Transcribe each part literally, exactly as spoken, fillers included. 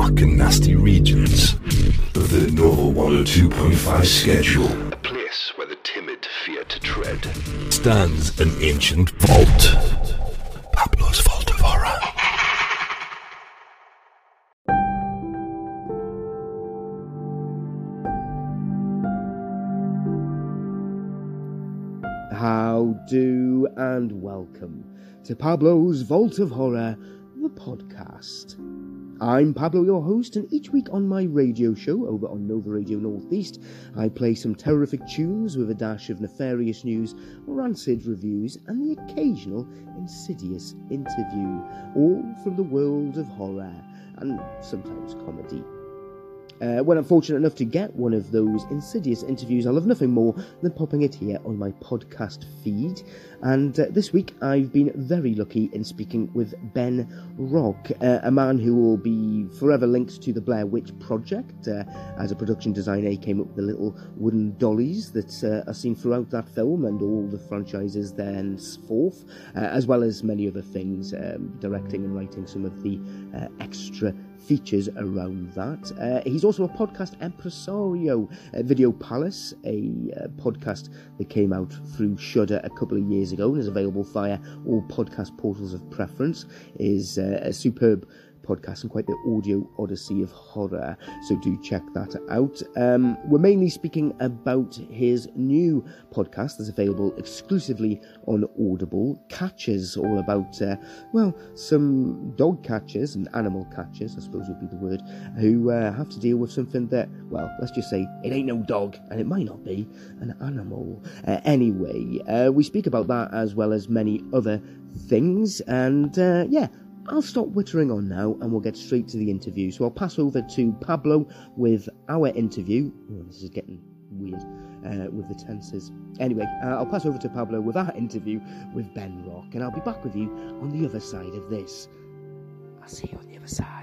dark and nasty regions of the Nova one oh two point five schedule, a place where the timid fear to tread, stands an ancient vault. Pablo's Vault of Horror. How do and welcome to Pablo's Vault of Horror, the podcast. I'm Pablo, your host, and each week on my radio show over on Nova Radio Northeast, I play some terrific tunes with a dash of nefarious news, rancid reviews, and the occasional insidious interview, all from the world of horror, and sometimes comedy. Uh, when I'm fortunate enough to get one of those insidious interviews, I love nothing more than popping it here on my podcast feed. And uh, this week I've been very lucky in speaking with Ben Rock, uh, a man who will be forever linked to the Blair Witch Project. Uh, as a production designer, he came up with the little wooden dollies that uh, are seen throughout that film and all the franchises thenceforth, uh, as well as many other things, um, directing and writing some of the uh, extra features around that. Uh, he's also a podcast impresario. uh, Video Palace, a uh, podcast that came out through Shudder a couple of years ago and is available via all podcast portals of preference, is uh, a superb podcast and quite the audio odyssey of horror, so do check that out. Um, we're mainly speaking about his new podcast that's available exclusively on Audible, Catchers, all about, uh, well, some dog catchers and animal catchers, I suppose would be the word, who uh, have to deal with something that, well, let's just say it ain't no dog, and it might not be an animal. Uh, anyway, uh, we speak about that as well as many other things, and uh, yeah, I'll stop wittering on now and we'll get straight to the interview. So I'll pass over to Pablo with our interview. Oh, this is getting weird uh, with the tenses. Anyway, uh, I'll pass over to Pablo with our interview with Ben Rock, and I'll be back with you on the other side of this. I'll see you on the other side.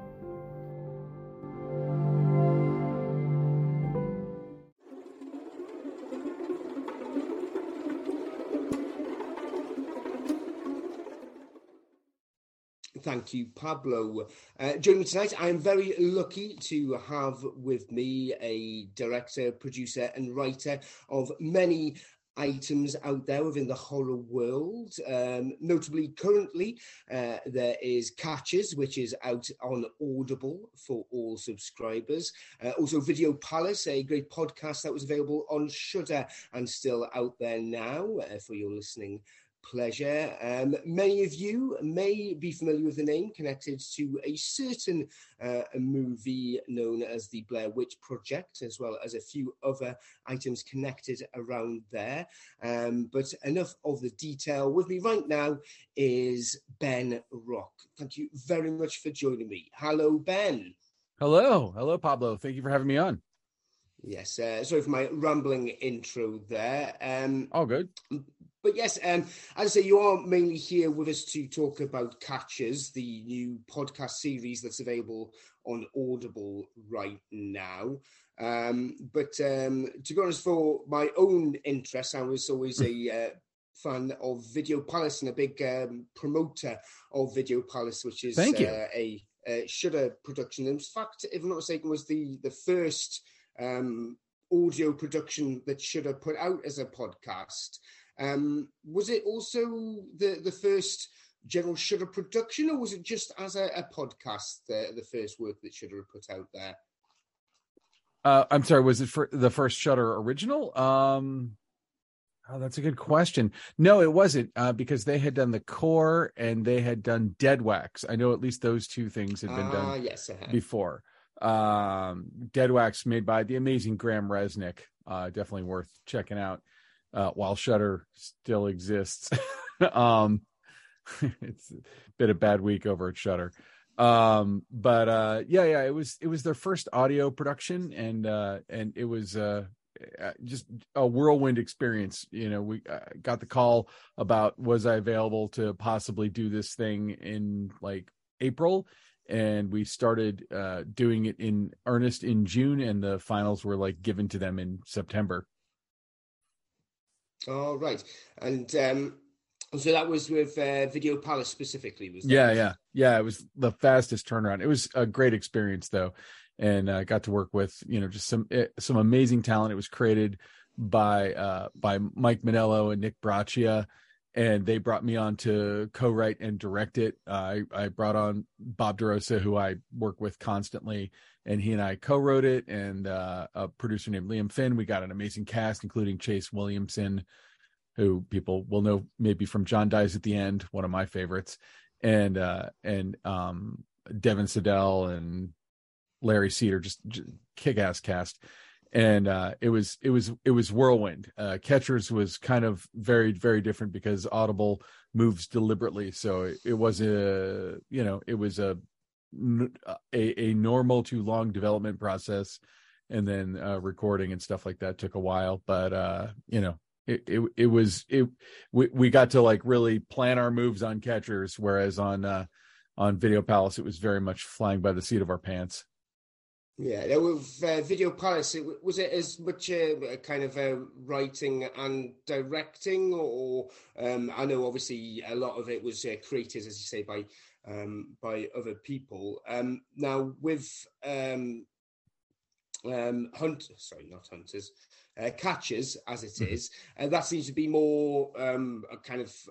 Thank you, Pablo. Uh, joining me tonight, I am very lucky to have with me a director, producer and writer of many items out there within the horror world. Um, notably, currently, uh, there is Catchers, which is out on Audible for all subscribers. Uh, also, Video Palace, a great podcast that was available on Shudder and still out there now uh, for your listening pleasure. Um, many of you may be familiar with the name, connected to a certain uh, a movie known as the Blair Witch Project, as well as a few other items connected around there. Um, but enough of the detail. With me right now is Ben Rock. Thank you very much for joining me. Hello, Ben. Hello. Hello, Pablo. Thank you for having me on. Yes, uh, sorry for my rambling intro there. Um, All good. But yes, um, as I say, you are mainly here with us to talk about Catchers, the new podcast series that's available on Audible right now. Um, but um, to be honest, for my own interest, I was always a uh, fan of Video Palace and a big um, promoter of Video Palace, which is Thank you. Uh, a, a Shudder production. In fact, if I'm not mistaken, was the, the first um, audio production that Shudder put out as a podcast. Um, was it also the, the first general Shudder production, or was it just as a, a podcast, the, the first work that Shudder put out there? Uh, I'm sorry, was it for the first Shudder original? Um, oh, that's a good question. No, it wasn't, uh, because they had done the core and they had done Dead Wax. I know at least those two things had been uh, done yes, before. Um, Dead Wax made by the amazing Graham Resnick. Uh, definitely worth checking out. Uh, while Shudder still exists. um, it's been a bad week over at Shudder. Um, but uh, yeah, yeah, it was it was their first audio production, and uh, and it was uh, just a whirlwind experience. You know, we uh, got the call about was I available to possibly do this thing in like April, and we started uh, doing it in earnest in June, and the finals were like given to them in September. All right. And um, So that was with uh, Video Palace specifically, was that? Yeah, yeah, yeah. It was the fastest turnaround. It was a great experience, though, and I uh, got to work with you know just some some amazing talent. It was created by uh, by Mike Manello and Nick Braccia, and they brought me on to co-write and direct it. Uh, I I brought on Bob DeRosa, who I work with constantly, and he and I co-wrote it. And uh, a producer named Liam Finn. We got an amazing cast, including Chase Williamson, who people will know maybe from John Dies at the End, one of my favorites, and uh, and um, Devin Siddell and Larry Cedar, just, just kick-ass cast. And uh, it was it was it was whirlwind. Uh, Catchers was kind of very very different because Audible moves deliberately, so it, it was a you know it was a a, a normal to long development process, and then uh, recording and stuff like that took a while. But uh, you know. It, it it was it we, we got to like really plan our moves on Catchers, whereas on uh, on Video Palace it was very much flying by the seat of our pants. Yeah, with uh, Video Palace, it, was it as much a, a kind of a writing and directing, or um, I know obviously a lot of it was uh, created, as you say, by um, by other people. Um, now with um, um, Hunt, sorry, not Hunters. Uh, Catchers, as it is, and uh, that seems to be more um, a kind of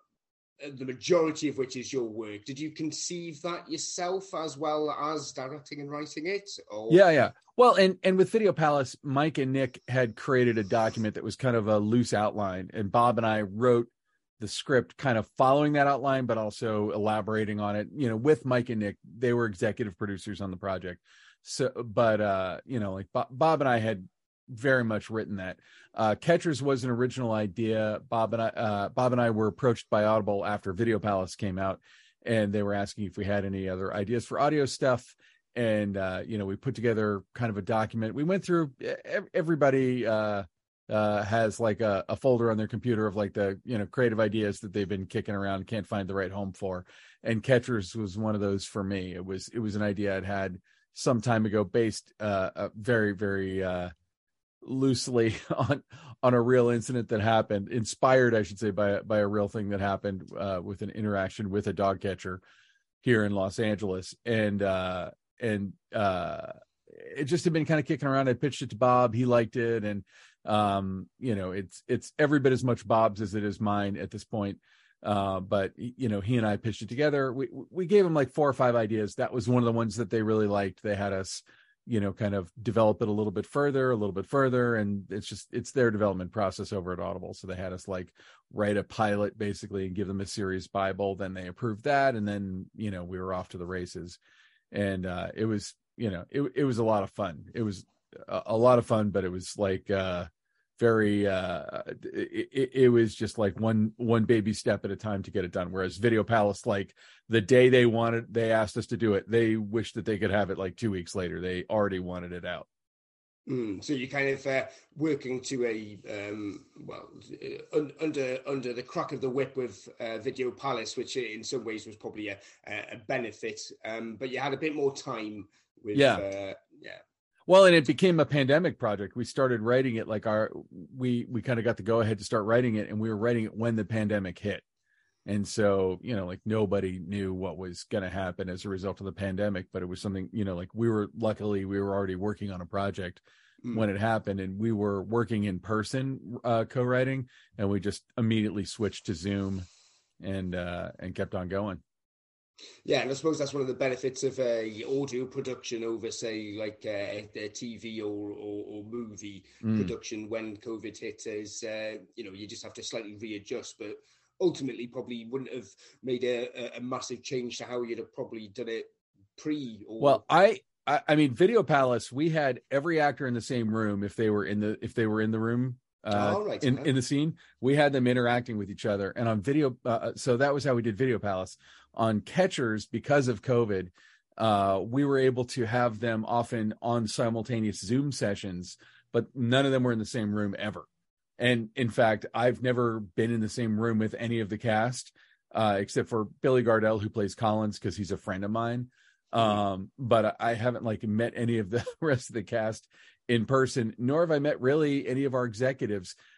uh, the majority of which is your work. Did you conceive that yourself as well as directing and writing it? Or? Yeah, yeah. Well, and and with Video Palace, Mike and Nick had created a document that was kind of a loose outline, and Bob and I wrote the script kind of following that outline, but also elaborating on it. You know, with Mike and Nick, they were executive producers on the project. So, but uh, you know, like Bob, Bob and I had very much written that. uh Catchers was an original idea. Bob and I uh Bob and I were approached by Audible after Video Palace came out, and they were asking if we had any other ideas for audio stuff. And uh you know we put together kind of a document. We went through, everybody uh uh has like a, a folder on their computer of like the you know creative ideas that they've been kicking around, can't find the right home for, and Catchers was one of those for me. It was it was an idea I'd had some time ago, based uh, uh very very uh loosely on on a real incident that happened, inspired I should say by by a real thing that happened uh with an interaction with a dog catcher here in Los Angeles. And uh and uh it just had been kind of kicking around. I pitched it to Bob, he liked it, and um you know it's it's every bit as much Bob's as it is mine at this point. Uh but you know he and I pitched it together. We we gave him like four or five ideas. That was one of the ones that they really liked. They had us you know, kind of develop it a little bit further, a little bit further. And it's just, it's their development process over at Audible. So they had us like write a pilot basically and give them a series Bible. Then they approved that. And then, you know, we were off to the races. And uh, it was, you know, it, it was a lot of fun. It was a, a lot of fun, but it was like uh, very, uh, it, it was just like one, one baby step at a time to get it done. Whereas Video Palace, like the day they wanted, they asked us to do it, they wished that they could have it like two weeks later. They already wanted it out. Mm, so you're kind of uh, working to a um, well uh, un- under under the crack of the whip with uh, Video Palace, which in some ways was probably a, a benefit, um, but you had a bit more time with yeah uh, yeah. Well, and it became a pandemic project. We started writing it like our we we kind of got the go ahead to start writing it, and we were writing it when the pandemic hit. And so, you know, like nobody knew what was going to happen as a result of the pandemic, but it was something, you know, like we were, luckily we were already working on a project mm. when it happened, and we were working in person, uh, co-writing, and we just immediately switched to Zoom and, uh, and kept on going. Yeah, and I suppose that's one of the benefits of a audio production over, say, like uh, a T V or, or, or movie mm. production when COVID hit is, uh, you know, you just have to slightly readjust, but ultimately probably wouldn't have made a, a massive change to how you'd have probably done it pre. Or... Well, I, I, I mean, Video Palace, we had every actor in the same room if they were in the if they were in the room uh, oh, right. in in the scene. We had them interacting with each other, and on Video, uh, so that was how we did Video Palace. On Catchers, because of COVID, uh, we were able to have them often on simultaneous Zoom sessions, but none of them were in the same room ever. And in fact, I've never been in the same room with any of the cast, uh, except for Billy Gardell, who plays Collins, because he's a friend of mine. Um, but I haven't like met any of the rest of the cast in person, nor have I met really any of our executives.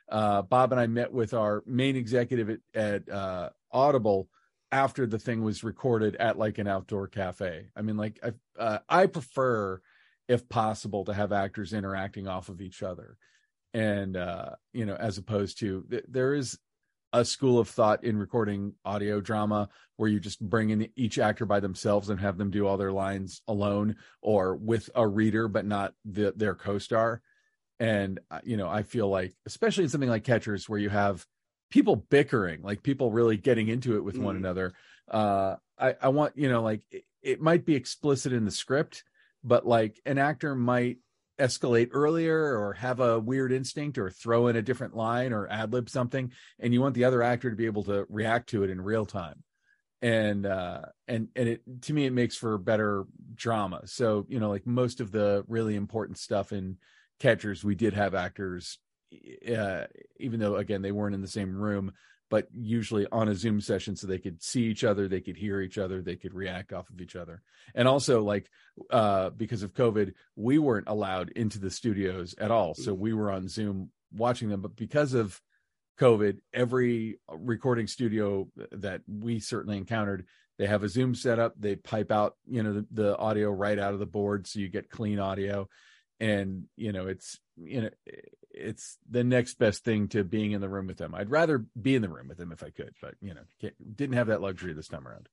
uh, Bob and I met with our main executive at, at uh, Audible after the thing was recorded at like an outdoor cafe. I mean, like I, uh, I prefer, if possible, to have actors interacting off of each other. And, uh, you know, as opposed to th- there is a school of thought in recording audio drama where you just bring in each actor by themselves and have them do all their lines alone or with a reader, but not the, their co-star. And, you know, I feel like, especially in something like Catchers, where you have people bickering, like people really getting into it with mm. one another. Uh, I, I want, you know, like it, it might be explicit in the script, but like an actor might escalate earlier or have a weird instinct or throw in a different line or ad-lib something, and you want the other actor to be able to react to it in real time. And uh and and it, to me, it makes for better drama. So, you know, like most of the really important stuff in Catchers, we did have actors, uh even though again they weren't in the same room, but usually on a Zoom session, so they could see each other, they could hear each other, they could react off of each other. And also, like, uh, because of COVID, we weren't allowed into the studios at all. So we were on Zoom watching them. But because of COVID, every recording studio that we certainly encountered, they have a Zoom setup. They pipe out, you know, the, the audio right out of the board, so you get clean audio. And, you know, it's, you know, it's the next best thing to being in the room with them. I'd rather be in the room with them if I could, but, you know, didn't have that luxury this time around.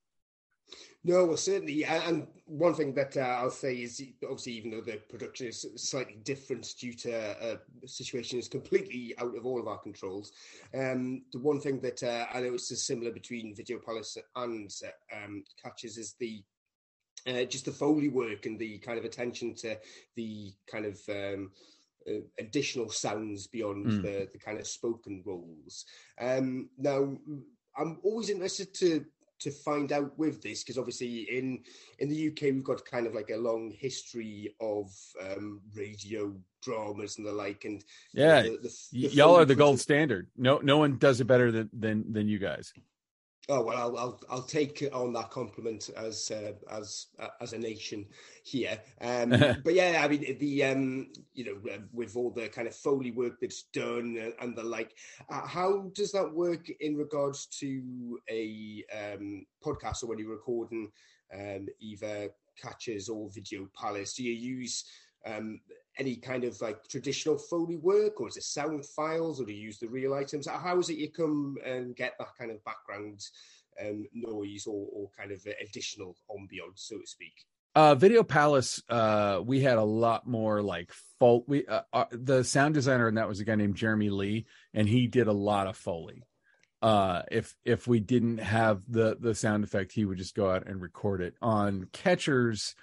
No, well, certainly. And one thing that uh, I'll say is, obviously, even though the production is slightly different due to uh, a situation is completely out of all of our controls, um, the one thing that uh, I noticed is similar between Video Palace and um, Catchers is the uh, just the Foley work and the kind of attention to the kind of um, uh, additional sounds beyond mm. the, the kind of spoken roles. Um, now, I'm always interested to to find out with this, because obviously in in the U K we've got kind of like a long history of um, radio dramas and the like, and yeah, the, the, the, the y'all are the gold standard. No, no one does it better than than than you guys. Oh well, I'll I'll, I'll take on that compliment as uh, as uh, as a nation here. Um, but yeah, I mean the um, you know uh, with all the kind of Foley work that's done and, and the like, uh, how does that work in regards to a um, podcast or when you're recording um, either Catchers or Video Palace? Do you use um, any kind of like traditional Foley work, or is it sound files, or do you use the real items? How is it you come and get that kind of background um, noise or, or kind of additional ambiance, so to speak? Uh, Video Palace, uh, we had a lot more like Foley. We, uh, uh, the sound designer, and that was a guy named Jeremy Lee, and he did a lot of Foley. Uh, if if we didn't have the the sound effect, he would just go out and record it. On Catchers,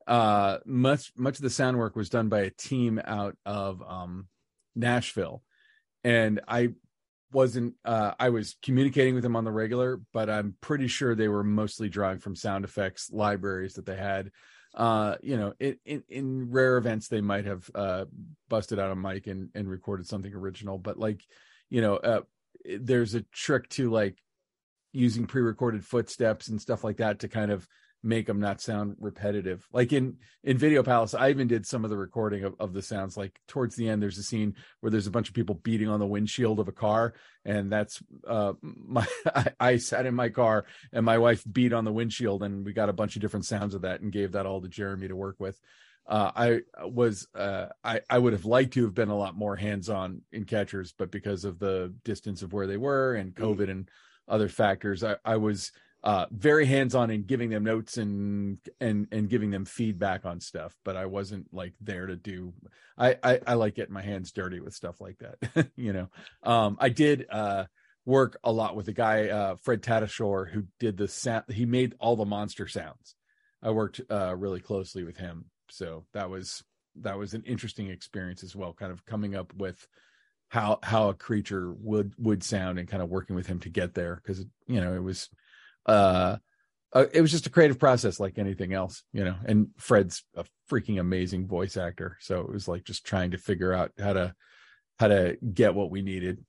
uh much much of the sound work was done by a team out of um Nashville, and I wasn't uh I was communicating with them on the regular, but I'm pretty sure they were mostly drawing from sound effects libraries that they had. Uh you know, in in, in rare events they might have uh busted out a mic and and recorded something original, but like, you know, uh there's a trick to like using pre-recorded footsteps and stuff like that to kind of make them not sound repetitive. Like in in Video Palace, I even did some of the recording of, of the sounds. Like towards the end, there's a scene where there's a bunch of people beating on the windshield of a car, and that's uh my I, I sat in my car and my wife beat on the windshield, and we got a bunch of different sounds of that and gave that all to Jeremy to work with. uh I was uh I I would have liked to have been a lot more hands-on in Catchers, but because of the distance of where they were and COVID mm. and other factors, I, I was uh very hands-on in giving them notes and and and giving them feedback on stuff, but I wasn't like there to do I I, I like getting my hands dirty with stuff like that. You know, um I did uh work a lot with a guy, uh Fred Tatasciore, who did the sound. He made all the monster sounds. I worked uh really closely with him, so that was that was an interesting experience as well, kind of coming up with how how a creature would would sound and kind of working with him to get there, because you know it was uh, uh it was just a creative process like anything else, you know. And Fred's a freaking amazing voice actor, so it was like just trying to figure out how to how to get what we needed.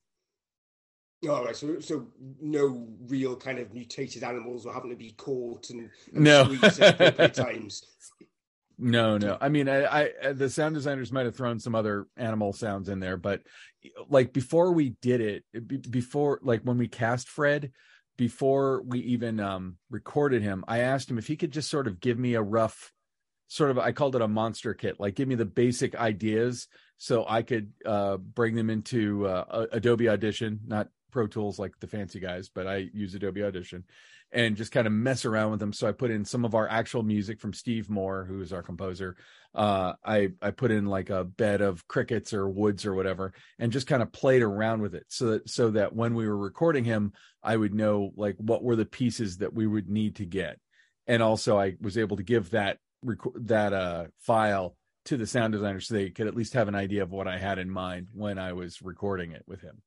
All right, so so no real kind of mutated animals or having to be caught and, and no squeezed at appropriate times. No, no. I mean, I, I the sound designers might have thrown some other animal sounds in there, but like before we did it, before like when we cast Fred, before we even um, recorded him, I asked him if he could just sort of give me a rough, sort of, I called it a monster kit, like give me the basic ideas so I could uh, bring them into uh, Adobe Audition, not Pro Tools like the fancy guys, but I use Adobe Audition, and just kind of mess around with them. So I put in some of our actual music from Steve Moore, who is our composer. Uh, I, I put in like a bed of crickets or woods or whatever, and just kind of played around with it so that, so that when we were recording him, I would know like what were the pieces that we would need to get. And also I was able to give that, rec- that uh, file to the sound designer so they could at least have an idea of what I had in mind when I was recording it with him.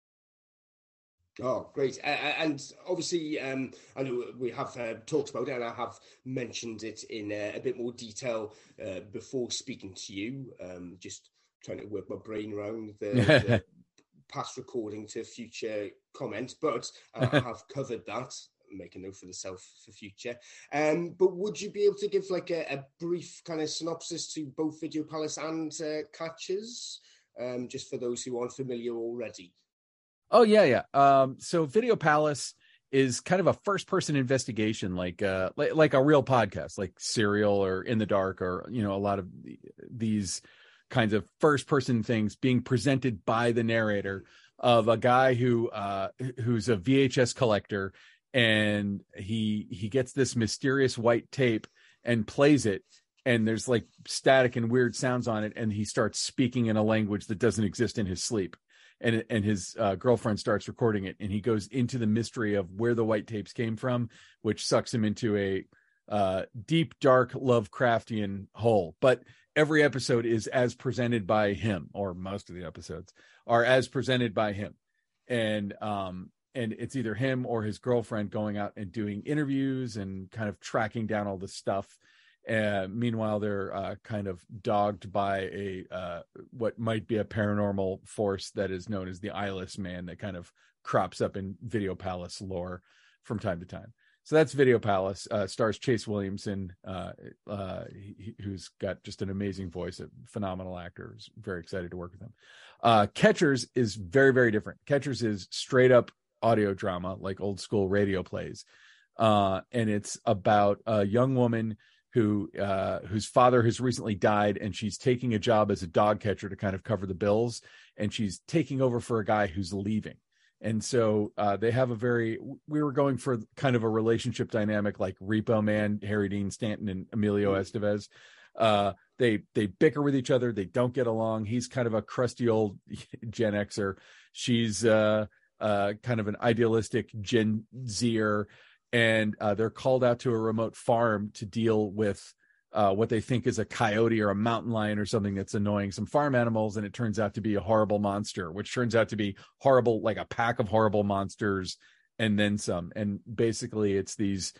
Oh, great. Uh, and obviously, um, I know we have uh, talked about it, and I have mentioned it in uh, a bit more detail uh, before speaking to you, um, just trying to work my brain around the, the past recording to future comments, but uh, I have covered that. Make a note for the self for future. Um, but would you be able to give like a, a brief kind of synopsis to both Video Palace and uh, Catchers, um, just for those who aren't familiar already? Oh, yeah, yeah. Um, so Video Palace is kind of a first-person investigation, like, uh, like like a real podcast, like Serial or In the Dark, or, you know, a lot of these kinds of first-person things being presented by the narrator of a guy who uh, who's a V H S collector, and he he gets this mysterious white tape and plays it, and there's like static and weird sounds on it, and he starts speaking in a language that doesn't exist in his sleep. And, and his uh, girlfriend starts recording it, and he goes into the mystery of where the white tapes came from, which sucks him into a uh, deep, dark Lovecraftian hole. But every episode is as presented by him, or most of the episodes are as presented by him. And um, and it's either him or his girlfriend going out and doing interviews and kind of tracking down all this stuff. Uh, meanwhile, they're uh, kind of dogged by a uh, what might be a paranormal force that is known as the Eyeless Man, that kind of crops up in Video Palace lore from time to time. So that's Video Palace. Uh, stars Chase Williamson, uh, uh, he, who's got just an amazing voice, a phenomenal actor. Was very excited to work with him. Uh, Catchers is very, very different. Catchers is straight up audio drama, like old school radio plays, uh, and it's about a young woman who uh, whose father has recently died, and she's taking a job as a dog catcher to kind of cover the bills, and she's taking over for a guy who's leaving. And so uh, they have a very, we were going for kind of a relationship dynamic like Repo Man, Harry Dean Stanton, and Emilio Estevez. Uh, they they bicker with each other. They don't get along. He's kind of a crusty old Gen Xer. She's uh, uh, kind of an idealistic Gen Zer. And uh, they're called out to a remote farm to deal with uh, what they think is a coyote or a mountain lion or something that's annoying some farm animals. And it turns out to be a horrible monster, which turns out to be horrible, like a pack of horrible monsters and then some. And basically it's these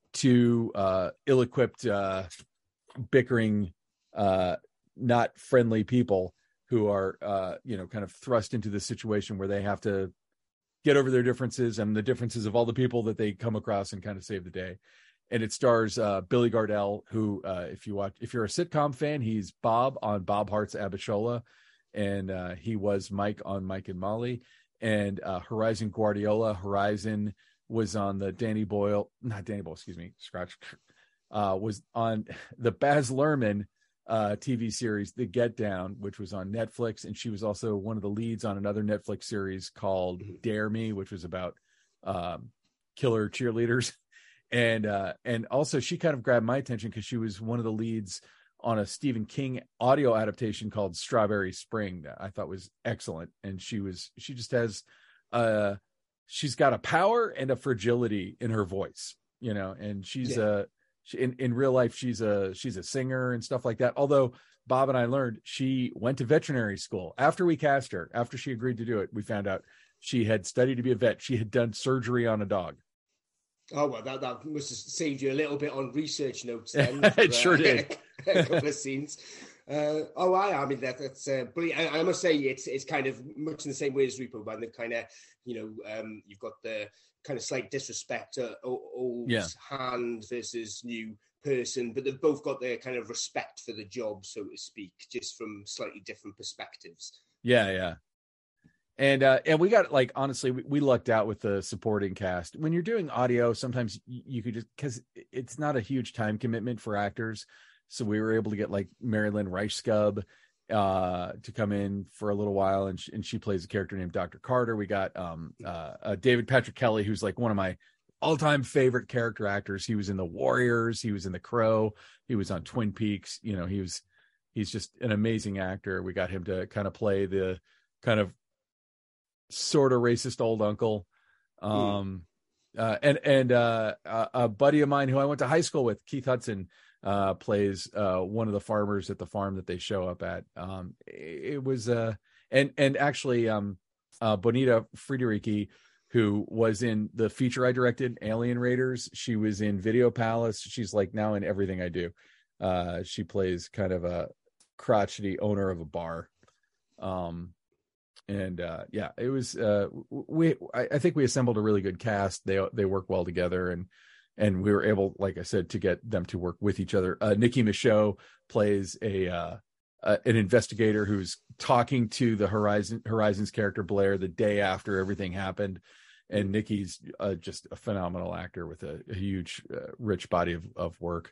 two uh, ill-equipped, uh, bickering, uh, not friendly people who are, uh, you know, kind of thrust into this situation where they have to get over their differences and the differences of all the people that they come across and kind of save the day. And it stars uh, Billy Gardell, who, uh, if you watch, if you're a sitcom fan, he's Bob on Bob Hart's Abishola, and uh, he was Mike on Mike and Molly. And uh, Horizon Guardiola, Horizon was on the Danny Boyle, not Danny Boyle, excuse me, Scratch, uh, was on the Baz Luhrmann uh, T V series, The Get Down, which was on Netflix. And she was also one of the leads on another Netflix series called Dare Me, which was about um, killer cheerleaders. And, uh, and also she kind of grabbed my attention because she was one of the leads on a Stephen King audio adaptation called Strawberry Spring that I thought was excellent. And she was, she just has, uh, she's got a power and a fragility in her voice, you know, and she's a, yeah. in, in real life, she's a, she's a singer and stuff like that. Although Bob and I learned she went to veterinary school after we cast her, after she agreed to do it. We found out she had studied to be a vet. She had done surgery on a dog. Oh, well, that, that must have saved you a little bit on research notes then. it for, sure uh, did. A couple of scenes. Uh, oh, I, I mean, that, that's uh, brilliant. I, I must say it's it's kind of much in the same way as Repo Man. The kind of, you know, um, you've got the kind of slight disrespect to old yeah. hand versus new person, but they've both got their kind of respect for the job, so to speak, just from slightly different perspectives. Yeah, yeah. And uh, and we got, like, honestly, we, we lucked out with the supporting cast. When you're doing audio, sometimes you, you could just, because it's not a huge time commitment for actors. So we were able to get like Marilyn Reichskub uh, to come in for a little while. And she, and she plays a character named Doctor Carter. We got um, uh, uh, David Patrick Kelly, who's like one of my all-time favorite character actors. He was in The Warriors. He was in The Crow. He was on Twin Peaks. You know, he was, he's just an amazing actor. We got him to kind of play the kind of sort of racist old uncle. Um, mm. uh, and, and uh, a buddy of mine who I went to high school with, Keith Hudson, uh, plays uh, one of the farmers at the farm that they show up at. Um, it was, uh, and, and actually um, uh, Bonita Friederichi, who was in the feature I directed, Alien Raiders. She was in Video Palace. She's like now in everything I do. Uh, she plays kind of a crotchety owner of a bar. Um, and uh, yeah, it was, uh, we, I, I think we assembled a really good cast. They, they work well together, and, and we were able, like I said, to get them to work with each other. Uh, Nikki Michaud plays a, uh, uh, an investigator who's talking to the Horizon Horizon's character Blair the day after everything happened. And Nikki's uh, just a phenomenal actor with a, a huge, uh, rich body of, of work.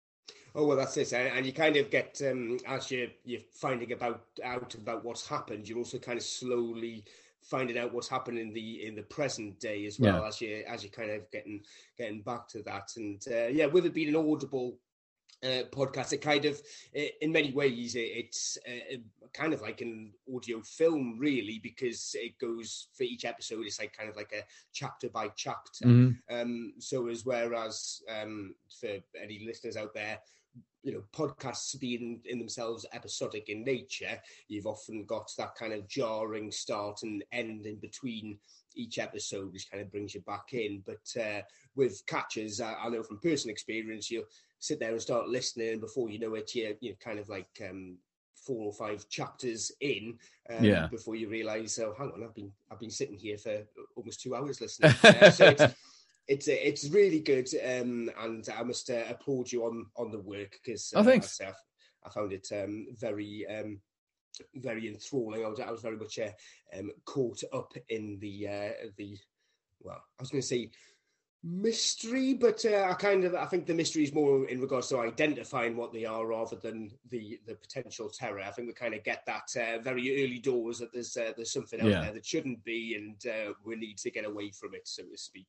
Oh, well, that's it. And you kind of get, um, as you're, you're finding about out about what's happened, you're also kind of slowly finding out what's happened in the in the present day as well, yeah. as you as you kind of getting getting back to that. And uh, yeah, with it being an Audible uh, podcast, it kind of, in many ways, it's uh, kind of like an audio film, really, because it goes for each episode. It's like kind of like a chapter by chapter. Mm-hmm. Um, so as whereas um, for any listeners out there, you know, podcasts being in themselves episodic in nature, you've often got that kind of jarring start and end in between each episode, which kind of brings you back in. But uh, with Catchers, I, I know from personal experience, you'll sit there and start listening, and before you know it, you're, you're kind of like um, four or five chapters in um, yeah. before you realise, oh, hang on, I've been I've been sitting here for almost two hours listening. Uh, so it's, It's it's really good, um, and I must uh, applaud you on, on the work, because uh, oh, thanks. I, I found it um, very um, very enthralling. I was I was very much uh, um, caught up in the uh, the well, I was going to say mystery, but uh, I kind of I think the mystery is more in regards to identifying what they are rather than the, the potential terror. I think we kind of get that uh, very early doors that there's uh, there's something out yeah. there that shouldn't be, and uh, we need to get away from it, so to speak.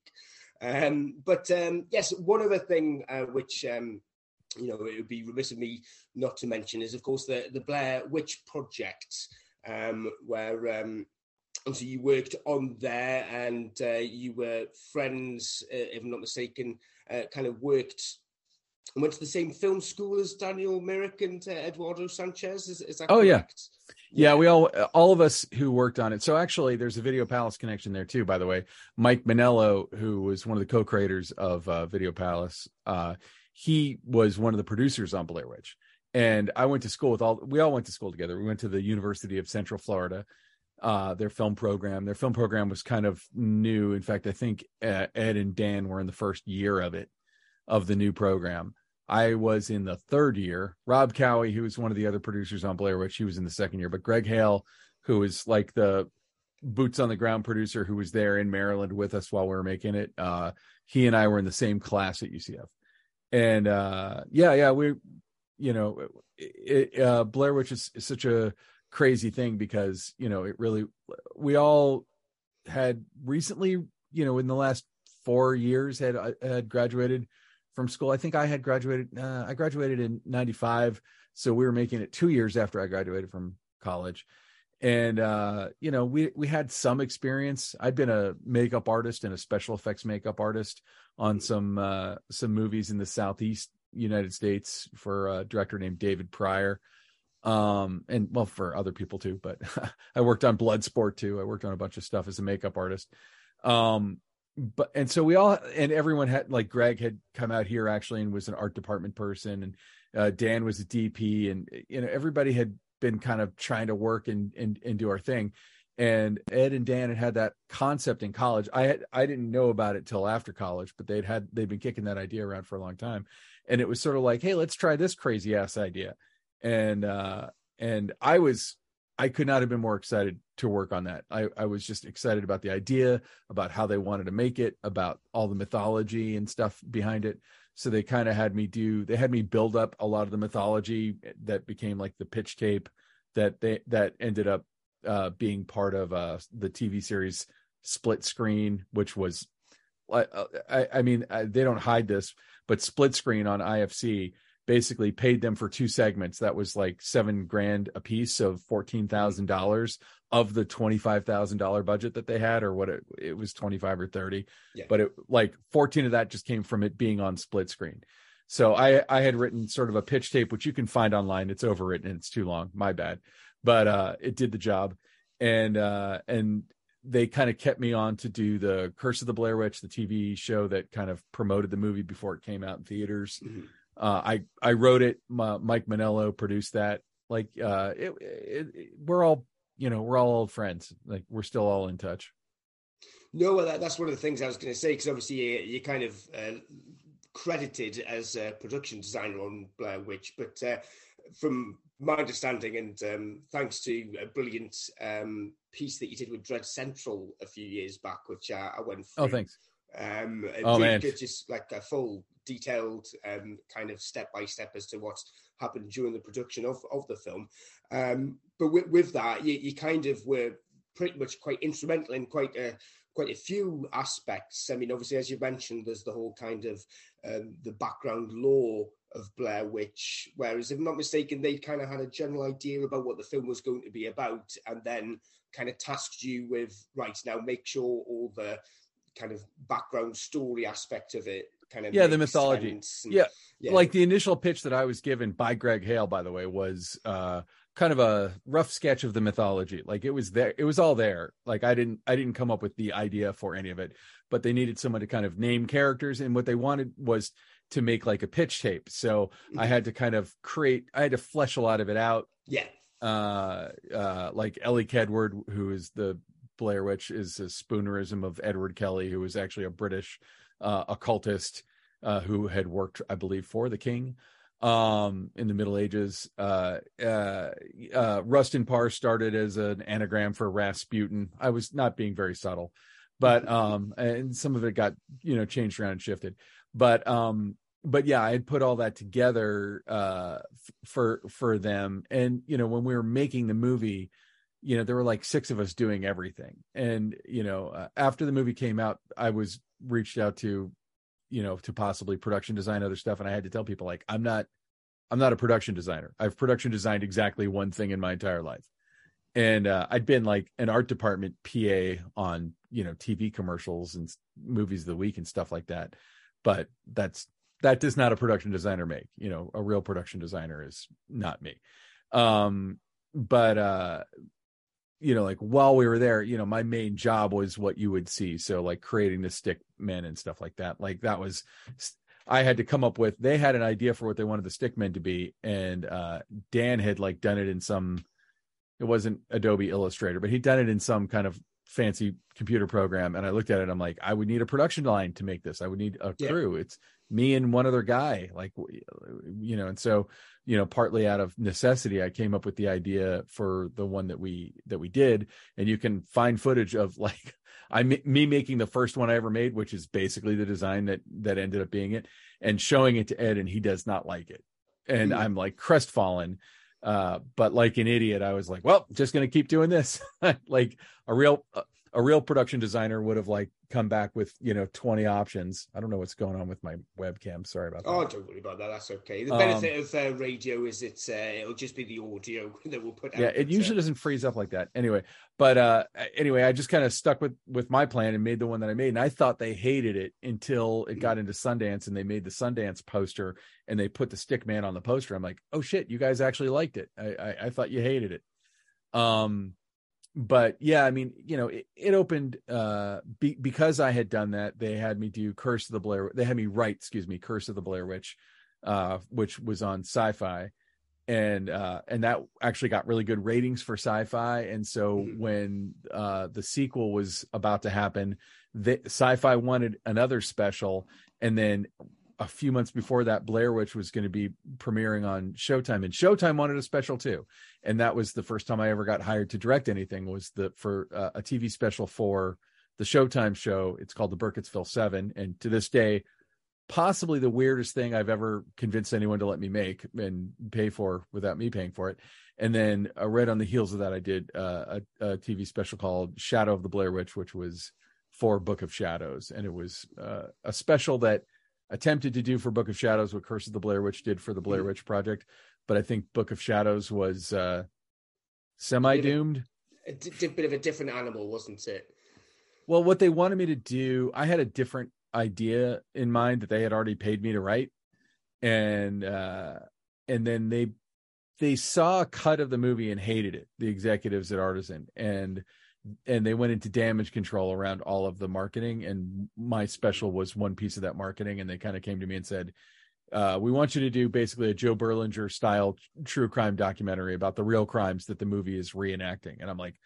Um, but um, yes, one other thing uh, which um, you know it would be remiss of me not to mention is, of course, the the Blair Witch Project, um, where um, obviously you worked on there, and uh, you were friends, uh, if I'm not mistaken, uh, kind of worked and went to the same film school as Daniel Myrick and uh, Eduardo Sanchez. Is, is that oh, correct? Yeah. Yeah, we all, all of us who worked on it. So actually, there's a Video Palace connection there too, by the way. Mike Manello, who was one of the co-creators of uh, Video Palace, uh, he was one of the producers on Blair Witch. And I went to school with all, we all went to school together. We went to the University of Central Florida, uh, their film program. Their film program was kind of new. In fact, I think uh, Ed and Dan were in the first year of it, of the new program. I was in the third year. Rob Cowie, who was one of the other producers on Blair Witch, he was in the second year. But Greg Hale, who was like the boots on the ground producer who was there in Maryland with us while we were making it, uh, he and I were in the same class at U C F. And uh, yeah, yeah, we, you know, it, uh, Blair Witch is, is such a crazy thing because, you know, it really, we all had recently, you know, in the last four years had had graduated from school. I think I had graduated, uh, I graduated in ninety-five. So we were making it two years after I graduated from college. And, uh, you know, we, we had some experience. I'd been a makeup artist and a special effects makeup artist on some, uh, some movies in the Southeast United States for a director named David Pryor. Um, and well, for other people too, but I worked on Bloodsport too. I worked on a bunch of stuff as a makeup artist. Um, But and so we all and everyone had, like, Greg had come out here actually and was an art department person, and uh, Dan was a D P, and you know everybody had been kind of trying to work and and, and do our thing. And Ed and Dan had had that concept in college. I had, I didn't know about it till after college, but they'd had, they'd been kicking that idea around for a long time. And it was sort of like, hey, let's try this crazy ass idea. And, uh, and I was, I could not have been more excited to work on that. I, I was just excited about the idea, about how they wanted to make it, about all the mythology and stuff behind it. So they kind of had me do, they had me build up a lot of the mythology that became like the pitch tape that they, that ended up uh, being part of uh, the T V series Split Screen, which was, I, I, I mean, I, they don't hide this, but Split Screen on I F C basically paid them for two segments. That was like seven grand a piece, so fourteen thousand dollars of the twenty-five thousand dollars budget that they had, or what it, it was twenty-five or thirty, yeah. But it like fourteen of that just came from it being on Split Screen. So I, I had written sort of a pitch tape, which you can find online. It's overwritten and it's too long. My bad. But uh, it did the job. And, uh, and they kind of kept me on to do the Curse of the Blair Witch, the T V show that kind of promoted the movie before it came out in theaters. Mm-hmm. Uh, I, I wrote it. My, Mike Manello produced that. Like, uh, it, it, it, we're all, you know, we're all old friends. Like, we're still all in touch. No, well, that, that's one of the things I was going to say, because obviously you, you kind of uh, credited as a production designer on Blair Witch, but uh, from my understanding, and um, thanks to a brilliant um, piece that you did with Dread Central a few years back, which uh, I went through. Oh, thanks. Um, oh, really man. good, just like a full, detailed um, kind of step-by-step as to what's happened during the production of, of the film. Um, but with, with that, you, you kind of were pretty much quite instrumental in quite a quite a few aspects. I mean, obviously, as you mentioned, there's the whole kind of um, the background lore of Blair Witch, whereas if I'm not mistaken, they kind of had a general idea about what the film was going to be about, and then kind of tasked you with, right, now make sure all the kind of background story aspect of it kind of yeah the mythology and, yeah. yeah like the initial pitch that I was given by Greg Hale, by the way, was uh kind of a rough sketch of the mythology. Like, it was there, it was all there. Like, I didn't I didn't come up with the idea for any of it, but they needed someone to kind of name characters, and what they wanted was to make like a pitch tape. So mm-hmm. I had to kind of create I had to flesh a lot of it out. Yeah. Uh uh like Ellie Kedward, who is the Blair Witch, is a spoonerism of Edward Kelly, who was actually a British uh, occultist uh, who had worked, I believe, for the king um, in the Middle Ages. Uh, uh, uh, Rustin Parr started as an anagram for Rasputin. I was not being very subtle, but um, and some of it got, you know, changed around and shifted. But um, but yeah, I had put all that together uh, f- for for them, and you know, when we were making the movie, you know, there were like six of us doing everything. And, you know, uh, after the movie came out, I was reached out to, you know, to possibly production design other stuff. And I had to tell people, like, I'm not, I'm not a production designer. I've production designed exactly one thing in my entire life. And uh, I'd been like an art department P A on, you know, T V commercials and movies of the week and stuff like that. But that's, that does not a production designer make. You know, a real production designer is not me. Um, but, uh, you know, like while we were there, you know, my main job was what you would see. So like creating the stick men and stuff like that. Like that was, I had to come up with, they had an idea for what they wanted the stick men to be. And uh, Dan had like done it in some, it wasn't Adobe Illustrator, but he'd done it in some kind of fancy computer program. And I looked at it, I'm like, I would need a production line to make this. I would need a crew. Yeah. It's me and one other guy, like, you know, and so, you know, partly out of necessity, I came up with the idea for the one that we, that we did. And you can find footage of like, I, me making the first one I ever made, which is basically the design that, that ended up being it, and showing it to Ed, and he does not like it. And mm. I'm like crestfallen. Uh, but like an idiot, I was like, well, just going to keep doing this. Like a real, a real production designer would have like come back with, you know, twenty options. I don't know what's going on with my webcam. Sorry about that. Oh, don't worry about that. That's okay. The benefit um, of uh, radio is it's, uh, it'll just be the audio that we'll put out. Yeah, it usually uh, doesn't freeze up like that. Anyway, but uh, anyway, I just kind of stuck with, with my plan and made the one that I made. And I thought they hated it until it got into Sundance, and they made the Sundance poster and they put the stick man on the poster. I'm like, oh shit, you guys actually liked it. I, I, I thought you hated it. Um, But yeah, I mean, you know, it, it opened uh, be, because I had done that. They had me do Curse of the Blair. They had me write, excuse me, Curse of the Blair Witch, uh, which was on Sci-Fi. and uh, and that actually got really good ratings for Sci-Fi. And so mm-hmm. when uh, the sequel was about to happen, the, Sci-Fi wanted another special, and then a few months before that, Blair Witch was going to be premiering on Showtime, and Showtime wanted a special too. And that was the first time I ever got hired to direct anything, was the for uh, a T V special for the Showtime show. It's called the Burkittsville Seven, and to this day, possibly the weirdest thing I've ever convinced anyone to let me make and pay for without me paying for it. And then uh, right on the heels of that, I did uh, a, a T V special called Shadow of the Blair Witch, which was for Book of Shadows, and it was uh, a special that attempted to do for Book of Shadows what Curse of the Blair Witch did for the Blair Witch Project, but I think Book of Shadows was uh, semi-doomed. A, a, a bit of a different animal, wasn't it? Well, what they wanted me to do, I had a different idea in mind that they had already paid me to write, and uh, and then they they saw a cut of the movie and hated it, the executives at Artisan, and and they went into damage control around all of the marketing, and my special was one piece of that marketing. And they kind of came to me and said, uh, we want you to do basically a Joe Berlinger style true crime documentary about the real crimes that the movie is reenacting. And I'm like,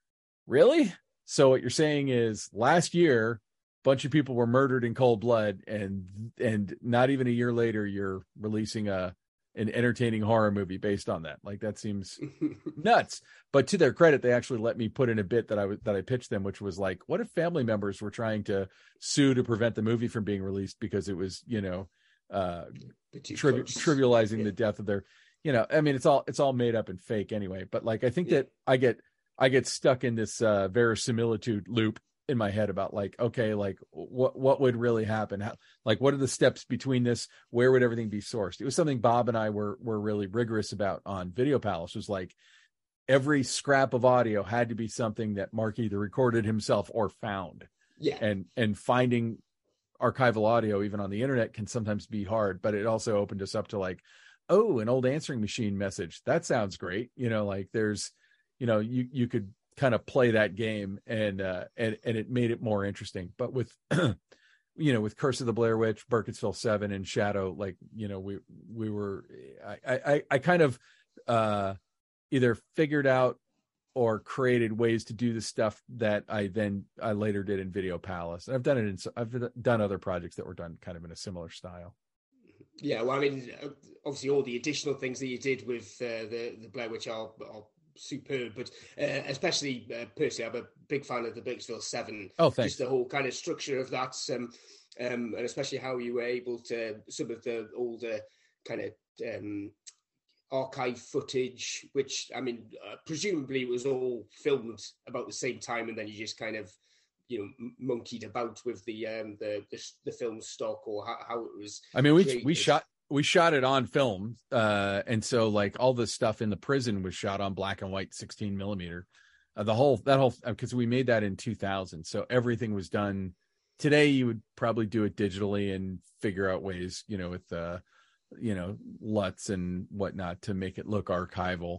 really? So what you're saying is last year, a bunch of people were murdered in cold blood, and, and not even a year later, you're releasing a, an entertaining horror movie based on that. Like, that seems nuts. But to their credit, they actually let me put in a bit that I was that I pitched them, which was like, what if family members were trying to sue to prevent the movie from being released because it was, you know, uh, tri- trivializing yeah. the death of their, you know, I mean, it's all it's all made up and fake anyway. But like, I think yeah. that I get I get stuck in this uh, verisimilitude loop in my head about like, okay, like what what would really happen? How, like, what are the steps between this? Where would everything be sourced? It was something Bob and I were were really rigorous about on Video Palace. Was like every scrap of audio had to be something that Mark either recorded himself or found. Yeah, and and finding archival audio even on the internet can sometimes be hard. But it also opened us up to like, oh, an old answering machine message. That sounds great. You know, like there's, you know, you you could kind of play that game, and uh and and it made it more interesting. But with you know, with Curse of the Blair Witch, Burkittsville Seven, and Shadow, like, you know, we we were I I I kind of uh either figured out or created ways to do the stuff that I then I later did in Video Palace. And I've done it in I've done other projects that were done kind of in a similar style. Yeah, well, I mean, obviously all the additional things that you did with uh, the the Blair Witch are, are superb, but uh, especially uh, personally, I'm a big fan of the Burkittsville Seven. Oh, thanks. Just the whole kind of structure of that, um, um, and especially how you were able to, some of the older kind of um, archive footage, which, I mean, uh, presumably it was all filmed about the same time, and then you just kind of, you know, monkeyed about with the um, the, the the film stock, or how, how it was. I mean, we created. we shot. We shot it on film, uh, and so like all the stuff in the prison was shot on black and white sixteen millimeter. Uh, the whole that whole because we made that in two thousand, so everything was done. Today you would probably do it digitally and figure out ways, you know, with uh, you know, L U Ts and whatnot to make it look archival.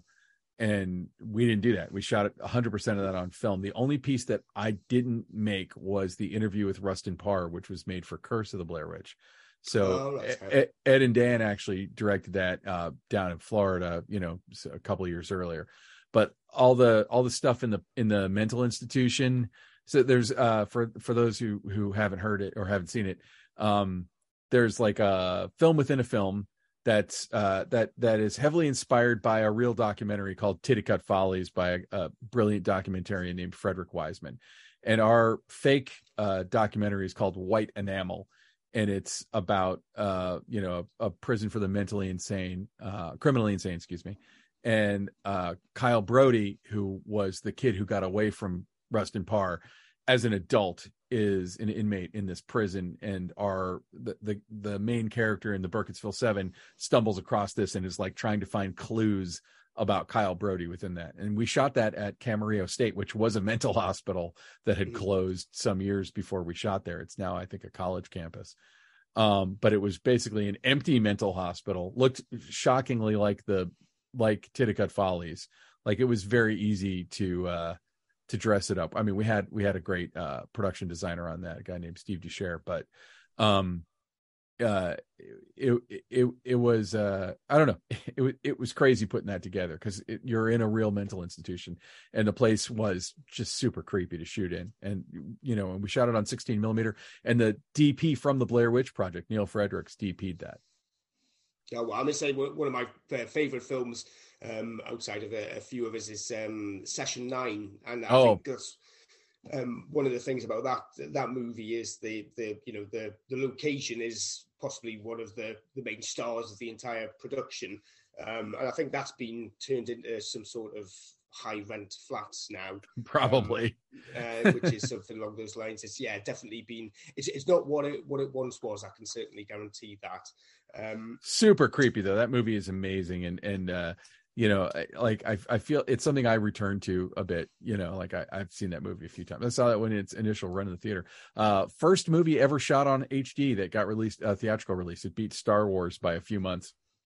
And we didn't do that. We shot it one hundred percent of that on film. The only piece that I didn't make was the interview with Rustin Parr, which was made for Curse of the Blair Witch. So oh, Ed, Ed and Dan actually directed that uh, down in Florida, you know, a couple of years earlier. But all the all the stuff in the in the mental institution. So there's uh, for for those who who haven't heard it or haven't seen it, um, there's like a film within a film that's uh, that that is heavily inspired by a real documentary called Titicut Follies by a, a brilliant documentarian named Frederick Wiseman, and our fake uh, documentary is called White Enamel. And it's about, uh, you know, a, a prison for the mentally insane, uh, criminally insane, excuse me. And uh, Kyle Brody, who was the kid who got away from Rustin Parr as an adult, is an inmate in this prison. And our the, the, the main character in the Burkittsville Seven stumbles across this and is like trying to find clues about Kyle Brody within that. And we shot that at Camarillo State, which was a mental hospital that had closed some years before we shot there. It's now, I think, a college campus. Um, but it was basically an empty mental hospital. Looked shockingly like the, like Titicut Follies. Like it was very easy to, uh, to dress it up. I mean, we had, we had a great, uh, production designer on that, a guy named Steve Ducher, but, um, uh, it, it, it was, uh, I don't know. It was, it was crazy putting that together because you're in a real mental institution and the place was just super creepy to shoot in. And, you know, and we shot it on sixteen millimeter and the D P from the Blair Witch Project, Neil Fredericks, D P'd that. Yeah, well, I'm going to say one of my favorite films um, outside of a, a few of us is um, Session Nine. And I oh. think that's, Um, one of the things about that that movie is the the you know the the location is possibly one of the the main stars of the entire production, um, and I think that's been turned into some sort of high rent flats now, probably, um, uh, which is something along those lines. It's yeah, definitely been. It's it's not what it what it once was. I can certainly guarantee that. Um, Super creepy though. That movie is amazing, and and. uh You know, like I, I feel it's something I return to a bit. You know, like I, I've seen that movie a few times. I saw that when its initial run in the theater. Uh, first movie ever shot on H D that got released, uh, theatrical release. It beat Star Wars by a few months.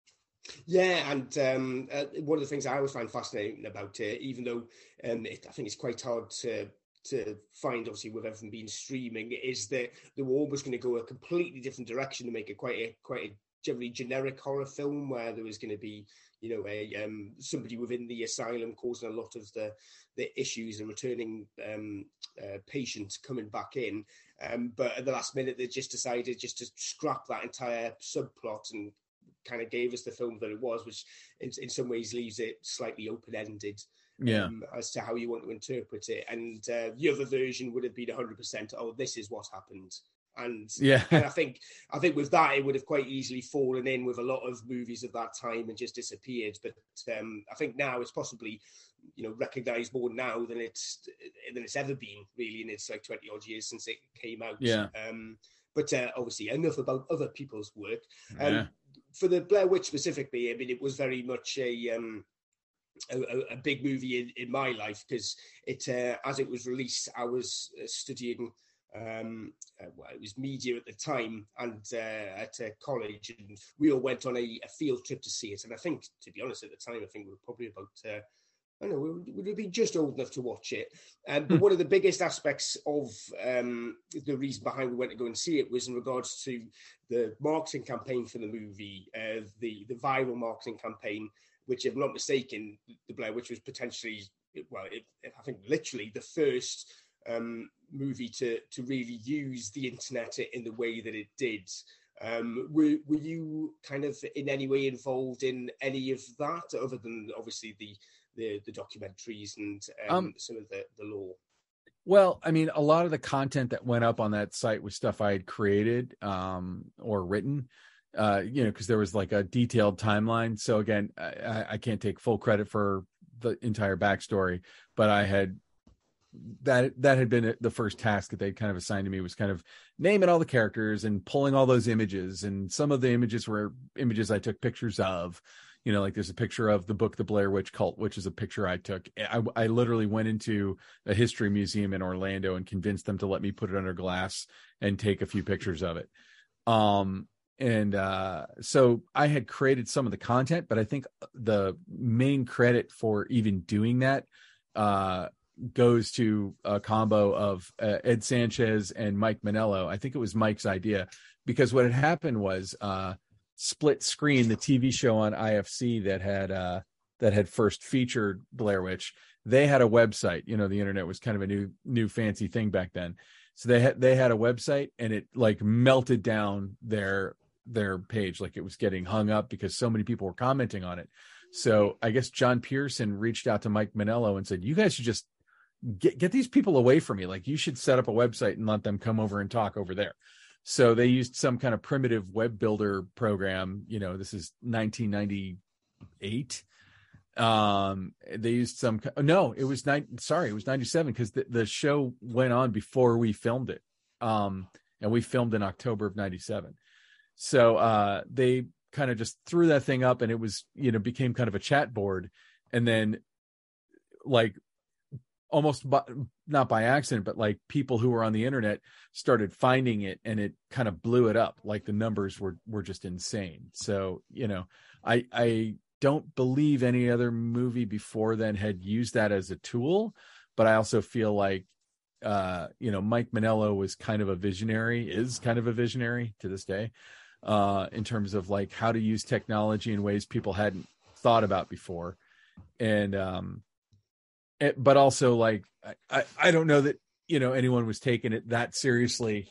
Yeah, and um, uh, one of the things I always find fascinating about it, even though um, it, I think it's quite hard to to find, obviously, with everything being streaming, is that they were almost going to go a completely different direction to make it quite a quite a generally generic horror film where there was going to be, you know, a um, somebody within the asylum causing a lot of the the issues and returning um, uh, patients coming back in. Um, but at the last minute, they just decided just to scrap that entire subplot and kind of gave us the film that it was, which in, in some ways leaves it slightly open-ended. Yeah. Um, as to how you want to interpret it. And uh, the other version would have been one hundred percent, oh, this is what happened. And yeah, and I think I think with that, it would have quite easily fallen in with a lot of movies of that time and just disappeared. But um, I think now it's possibly, you know, recognised more now than it's than it's ever been, really, in its like twenty odd years since it came out. Yeah. Um, but uh, obviously, enough about other people's work. Um, yeah. For the Blair Witch specifically, I mean, it was very much a um, a, a big movie in, in my life because it, uh, as it was released, I was uh, studying. Um, uh, well, it was media at the time and uh, at uh, college, and we all went on a, a field trip to see it. And I think, to be honest, at the time, I think we were probably about, uh, I don't know, we would have been just old enough to watch it. Um, but one of the biggest aspects of um, the reason behind we went to go and see it was in regards to the marketing campaign for the movie, uh, the the viral marketing campaign, which, if I'm not mistaken, the Blair Witch was potentially, well, it, I think literally the first um movie to to really use the internet in the way that it did. Um were, were you kind of in any way involved in any of that, other than obviously the the, the documentaries and um, um some of the the lore? Well, I mean, a lot of the content that went up on that site was stuff I had created um or written, uh you know, because there was like a detailed timeline. So again, I, I can't take full credit for the entire backstory, but I had that that had been the first task that they'd kind of assigned to me, was kind of naming all the characters and pulling all those images. And some of the images were images I took pictures of, you know, like there's a picture of the book, The Blair Witch Cult, which is a picture I took. I, I literally went into a history museum in Orlando and convinced them to let me put it under glass and take a few pictures of it. Um, and uh, so I had created some of the content, but I think the main credit for even doing that uh, goes to a combo of uh, Ed Sanchez and Mike Manello. I think it was Mike's idea, because what had happened was uh, Split Screen, the T V show on I F C that had uh, that had first featured Blair Witch. They had a website. You know, the internet was kind of a new new fancy thing back then. So they had they had a website, and it like melted down their their page, like it was getting hung up because so many people were commenting on it. So I guess John Pearson reached out to Mike Manello and said, "You guys should just get get these people away from me. Like, you should set up a website and let them come over and talk over there." So they used some kind of primitive web builder program. You know, this is nineteen ninety-eight. Um, they used some, no, it was nine. Sorry, it was ninety-seven, because the, the show went on before we filmed it. Um, and we filmed in October of ninety-seven. So uh, they kind of just threw that thing up, and it was, you know, became kind of a chat board. And then, like, almost by, not by accident, but like people who were on the internet started finding it, and it kind of blew it up. Like, the numbers were were just insane. So, you know, I I don't believe any other movie before then had used that as a tool, but I also feel like uh you know, Mike Manello was kind of a visionary, is kind of a visionary to this day. uh, in terms of like how to use technology in ways people hadn't thought about before. And, um, it, but also like, I, I don't know that, you know, anyone was taking it that seriously.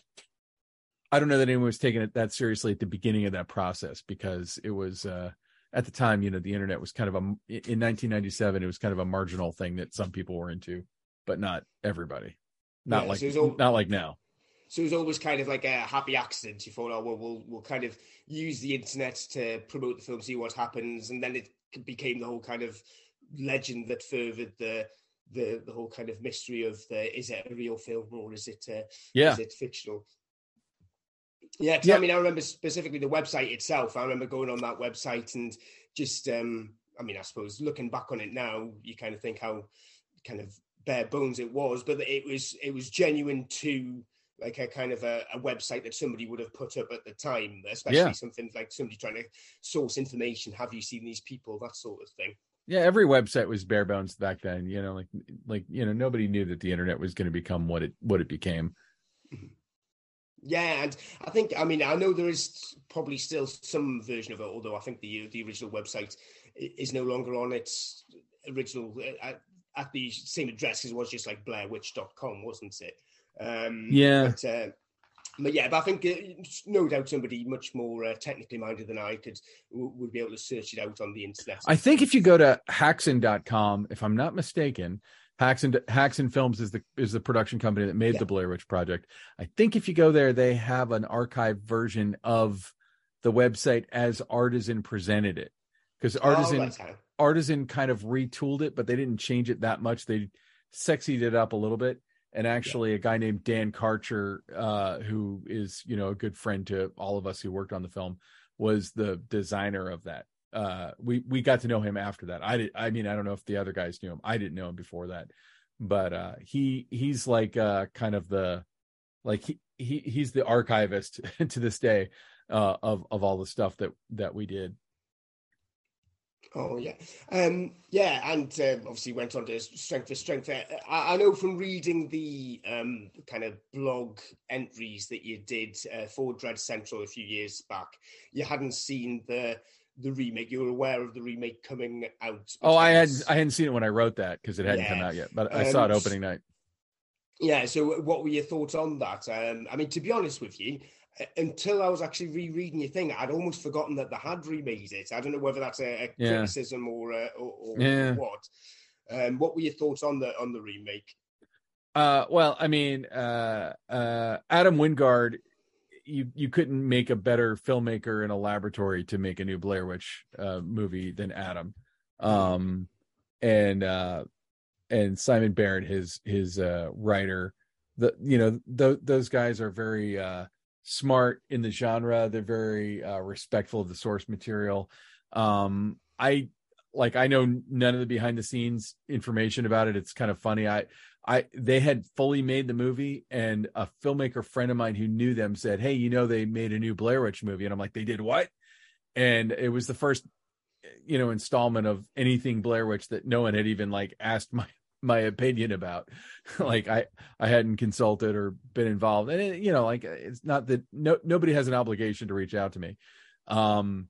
I don't know that anyone was taking it that seriously at the beginning of that process, because it was, uh, at the time, you know, the internet was kind of a, in nineteen ninety-seven, it was kind of a marginal thing that some people were into, but not everybody. Not yeah, like, so all, not like now. So it was always kind of like a happy accident. You thought, oh, well, we'll, we'll kind of use the internet to promote the film, see what happens. And then it became the whole kind of legend that furthered the, the, the whole kind of mystery of the, is it a real film or is it, uh, yeah. is it fictional? Yeah, yeah, I mean, I remember specifically the website itself. I remember going on that website and just, um, I mean, I suppose looking back on it now, you kind of think how kind of bare bones it was, but it was it was genuine to like a kind of a, a website that somebody would have put up at the time, especially yeah. something like somebody trying to source information. Have you seen these people? That sort of thing. Yeah, every website was bare bones back then. You know, like like you know, nobody knew that the internet was going to become what it what it became. Mm-hmm. Yeah, and I think, I mean, I know there is probably still some version of it, although I think the the original website is no longer on its original, at, at the same address as it was, just like blair witch dot com, wasn't it? Um, yeah. But, uh, but yeah, but I think uh, no doubt somebody much more uh, technically minded than I could would be able to search it out on the internet. I think if you go to haxan dot com, if I'm not mistaken, Haxan Haxan Films is the is the production company that made yeah. the Blair Witch Project. I think if you go there, they have an archived version of the website as Artisan presented it, because Artisan oh, right. Artisan kind of retooled it, but they didn't change it that much. They sexied it up a little bit. And actually, yeah. a guy named Dan Karcher, uh, who is you know a good friend to all of us who worked on the film, was the designer of that. Uh, we, we got to know him after that. I did. I mean, I don't know if the other guys knew him. I didn't know him before that, but, uh, he, he's like, uh, kind of the, like he, he, he's the archivist to this day, uh, of, of all the stuff that, that we did. Oh yeah. Um, yeah. And, uh, obviously went on to strength for strength. I, I know from reading the, um, kind of blog entries that you did, uh, for Dread Central a few years back, you hadn't seen the, the remake. You were aware of the remake coming out. Oh, I had I hadn't seen it when I wrote that because it hadn't yeah. come out yet, but I um, saw it opening night. Yeah. So, what were your thoughts on that? Um, I mean, to be honest with you, until I was actually rereading your thing, I'd almost forgotten that they had remade it. I don't know whether that's a, a yeah. criticism or uh, or, or yeah. what. Um, what were your thoughts on the on the remake? Uh, well, I mean, uh, uh, Adam Wingard. You you couldn't make a better filmmaker in a laboratory to make a new Blair Witch uh, movie than Adam, um, and uh, and Simon Barrett, his his uh, writer. The you know th- those guys are very uh, smart in the genre. They're very uh, respectful of the source material. Um, I like I know none of the behind the scenes information about it. It's kind of funny. I. I they had fully made the movie, and a filmmaker friend of mine who knew them said, "Hey, you know, they made a new Blair Witch movie." And I'm like, "They did what?" And it was the first, you know, installment of anything Blair Witch that no one had even like asked my my opinion about. Like I I hadn't consulted or been involved, and it, you know, like it's not that no nobody has an obligation to reach out to me. Um,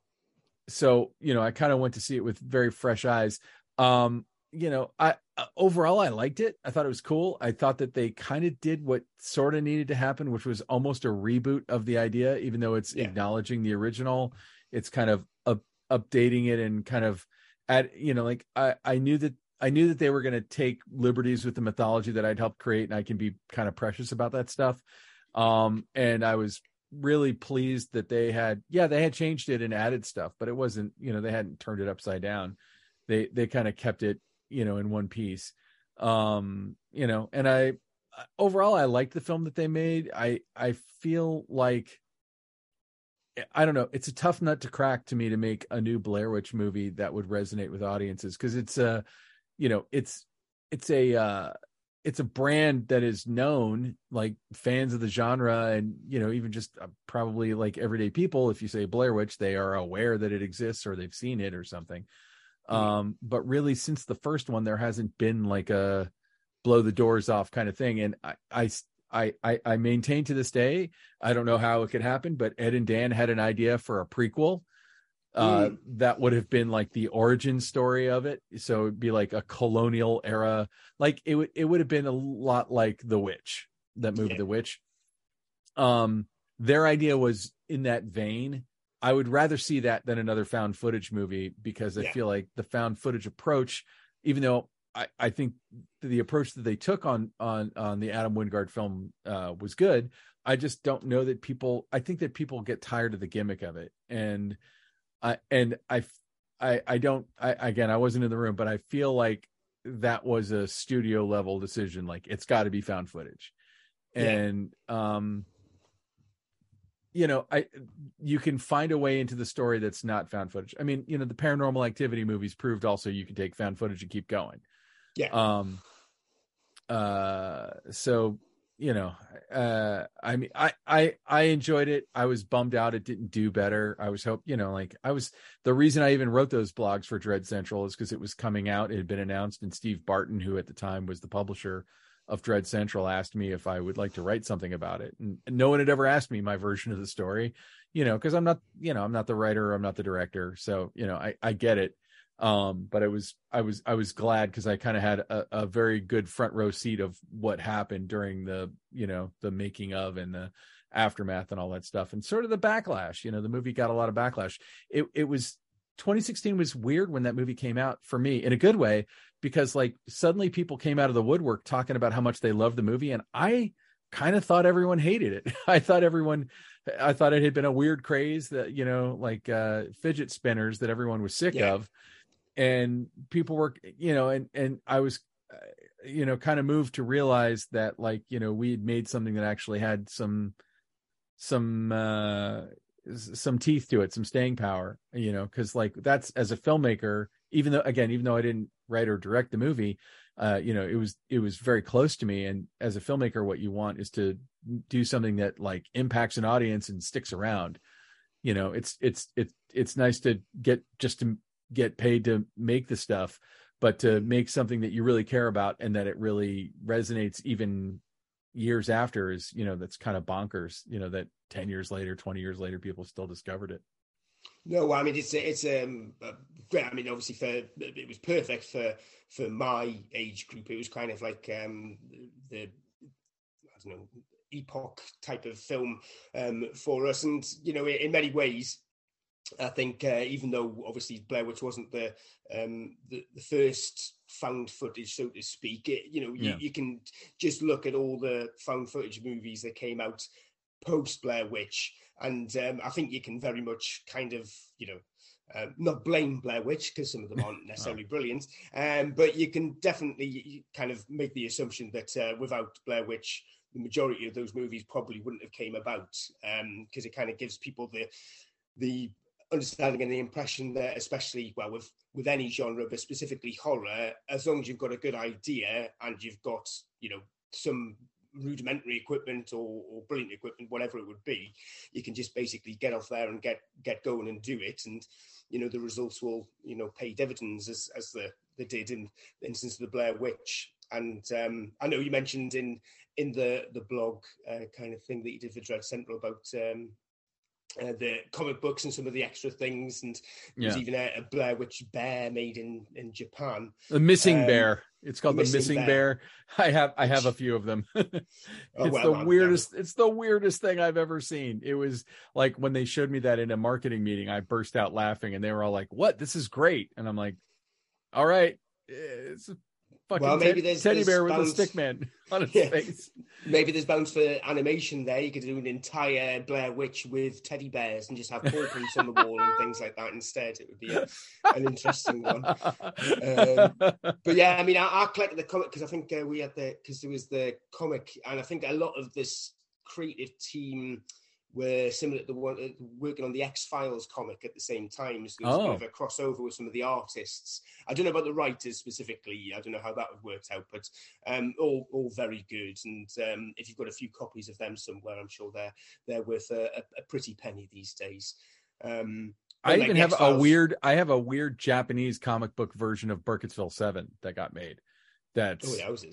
so you know, I kind of went to see it with very fresh eyes. Um, you know, I overall I liked it. I thought it was cool. I thought that they kind of did what sort of needed to happen, which was almost a reboot of the idea, even though it's yeah. acknowledging the original. It's kind of up, updating it and kind of at you know, like I I knew that I knew that they were going to take liberties with the mythology that I'd helped create, and I can be kind of precious about that stuff. Um, and I was really pleased that they had, yeah, they had changed it and added stuff, but it wasn't, you know, they hadn't turned it upside down. They they kind of kept it, you know, in one piece. Um, you know, and I overall I liked the film that they made. I I feel like I don't know, it's a tough nut to crack to me to make a new Blair Witch movie that would resonate with audiences, because it's a, you know, it's it's a uh it's a brand that is known, like fans of the genre, and you know, even just uh, probably like everyday people, if you say Blair Witch, they are aware that it exists or they've seen it or something. Um, but really, since the first one, there hasn't been like a blow the doors off kind of thing. And I, I, I, I I maintain to this day, I don't know how it could happen, but Ed and Dan had an idea for a prequel uh, mm. that would have been like the origin story of it. So it'd be like a colonial era, like it would it would have been a lot like The Witch, that movie, yeah. The Witch. Um, their idea was in that vein. I would rather see that than another found footage movie, because I yeah. feel like the found footage approach, even though I, I think the approach that they took on on on the Adam Wingard film uh, was good, I just don't know that people. I think that people get tired of the gimmick of it, and I and I I, I don't. I again, I wasn't in the room, but I feel like that was a studio level decision. Like, it's got to be found footage, yeah. and um. You know, I you can find a way into the story that's not found footage. I mean, you know, the Paranormal Activity movies proved also you can take found footage and keep going. Yeah. Um. Uh. So, you know, uh. I mean, I I I enjoyed it. I was bummed out it didn't do better. I was hope you know, like I was. The reason I even wrote those blogs for Dread Central is because it was coming out. It had been announced, and Steve Barton, who at the time was the publisher of Dread Central, asked me if I would like to write something about it, and no one had ever asked me my version of the story, you know, because I'm not, you know, I'm not the writer, I'm not the director, so you know, I I get it, um, but I was I was I was glad because I kind of had a, a very good front row seat of what happened during the, you know, the making of and the aftermath and all that stuff, and sort of the backlash. You know, the movie got a lot of backlash. It it was twenty sixteen was weird when that movie came out for me, in a good way, because like suddenly people came out of the woodwork talking about how much they loved the movie, and I kind of thought everyone hated it. I thought everyone, I thought it had been a weird craze that, you know, like uh, fidget spinners that everyone was sick yeah. of, and people were, you know, and and I was, uh, you know, kind of moved to realize that, like, you know, we had made something that actually had some some. Uh, some teeth to it, some staying power, you know, because like that's, as a filmmaker, even though again even though I didn't write or direct the movie, uh you know, it was it was very close to me, and as a filmmaker what you want is to do something that like impacts an audience and sticks around. You know, it's it's it's it's nice to get just to get paid to make the stuff, but to make something that you really care about and that it really resonates even years after is, you know, that's kind of bonkers, you know, that ten years later, twenty years later, people still discovered it. No, I mean, it's it's um great. I mean, obviously for it was perfect for for my age group. It was kind of like um the I don't know epoch type of film um for us, and you know, in, in many ways, I think uh, even though obviously Blair Witch wasn't the um the, the first found footage, so to speak, it, you know, you, yeah. you can just look at all the found footage movies that came out post Blair Witch, and um, I think you can very much kind of, you know, uh, not blame Blair Witch because some of them aren't necessarily oh. brilliant, um, but you can definitely kind of make the assumption that uh, without Blair Witch, the majority of those movies probably wouldn't have came about, because um, it kind of gives people the the understanding and the impression that, especially well with with any genre, but specifically horror, as long as you've got a good idea and you've got, you know, some rudimentary equipment or, or brilliant equipment, whatever it would be, you can just basically get off there and get get going and do it, and you know, the results will, you know, pay dividends as as the they did in the instance of the Blair Witch. And um I know you mentioned in in the the blog uh, kind of thing that you did for Dread Central about um Uh, the comic books and some of the extra things, and there's yeah. even a, a Blair Witch bear made in in Japan. The missing um, bear. It's called the missing, the missing bear. bear. I have I have a few of them. it's oh, well, the man, weirdest. Man. It's the weirdest thing I've ever seen. It was like when they showed me that in a marketing meeting, I burst out laughing, and they were all like, "What? This is great!" And I'm like, "All right, it's a fucking well, maybe there's, teddy there's bear bound... with a stick man on its yeah. face." Maybe there's bounds for animation there. You could do an entire Blair Witch with teddy bears and just have paw prints on the wall and things like that instead. It would be a, an interesting one. Um, but yeah, I mean, I, I collected the comic because I think uh, we had the, because there was the comic, and I think a lot of this creative team were similar to the one uh, working on the X-Files comic at the same time. So there was oh. a bit of a crossover with some of the artists. I don't know about the writers specifically. I don't know how that would work out, but um, all all very good. And um, if you've got a few copies of them somewhere, I'm sure they're they're worth a, a, a pretty penny these days. Um, I even like have X-Files... a weird. I have a weird Japanese comic book version of Burkittsville seven that got made. That's oh, houses.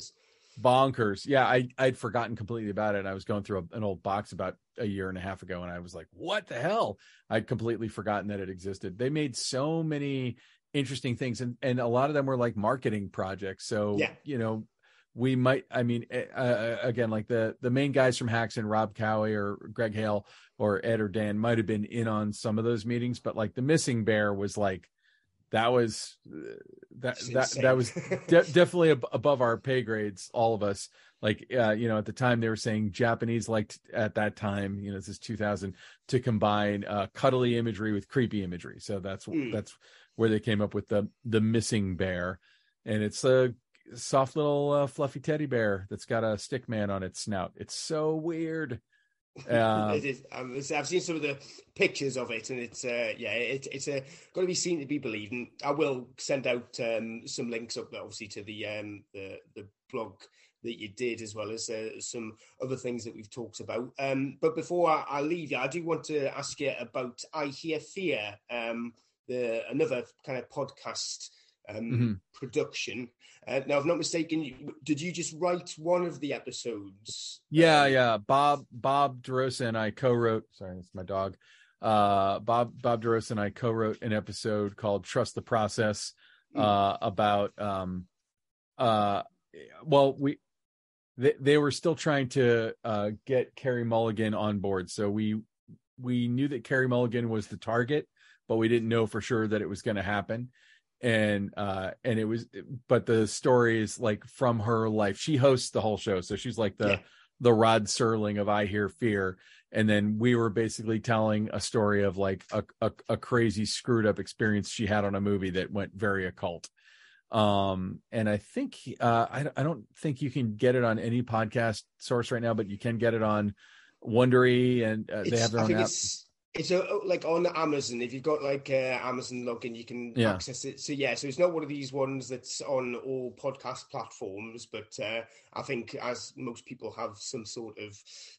bonkers. Yeah, I I'd forgotten completely about it. I was going through a, an old box about a year and a half ago, and I was like, "What the hell?" I'd completely forgotten that it existed. They made so many interesting things, and and a lot of them were like marketing projects. So yeah. you know, we might. I mean, uh, again, like the the main guys from Haxan, Rob Cowie or Greg Hale or Ed or Dan might have been in on some of those meetings, but like the Missing Bear was like. That was that that that was de- definitely ab- above our pay grades, all of us. Like, uh, you know, at the time they were saying Japanese liked at that time, you know, this is two thousand, to combine uh, cuddly imagery with creepy imagery. So that's mm. that's where they came up with the the Missing Bear, and it's a soft little uh, fluffy teddy bear that's got a stick man on its snout. It's so weird. Um, it is. Um, I've seen some of the pictures of it, and it's uh, yeah, it, it's uh, got to be seen to be believed. And I will send out um, some links up, obviously, to the um, the the blog that you did, as well as uh, some other things that we've talked about. Um, but before I, I leave you, I do want to ask you about I Hear Fear, um, the another kind of podcast um, mm-hmm. production. Uh, now, if I'm not mistaken, did you just write one of the episodes? Yeah, um, yeah. Bob Bob DeRosa and I co-wrote. Sorry, that's my dog. Uh, Bob Bob DeRosa and I co-wrote an episode called "Trust the Process" uh, about. Um, uh, well, we they, they were still trying to uh, get Carey Mulligan on board, so we we knew that Carey Mulligan was the target, but we didn't know for sure that it was going to happen. And uh and it was but the story is like from her life. She hosts the whole show, so she's like the yeah. the Rod Serling of I Hear Fear. And then we were basically telling a story of like a, a a crazy screwed up experience she had on a movie that went very occult. Um and I think uh I, I don't think you can get it on any podcast source right now, but you can get it on Wondery, and uh, they have their I own think app. It's- It's a, like on Amazon. If you've got like uh, Amazon login, you can yeah. access it. So yeah, so it's not one of these ones that's on all podcast platforms, but uh, I think as most people have some sort of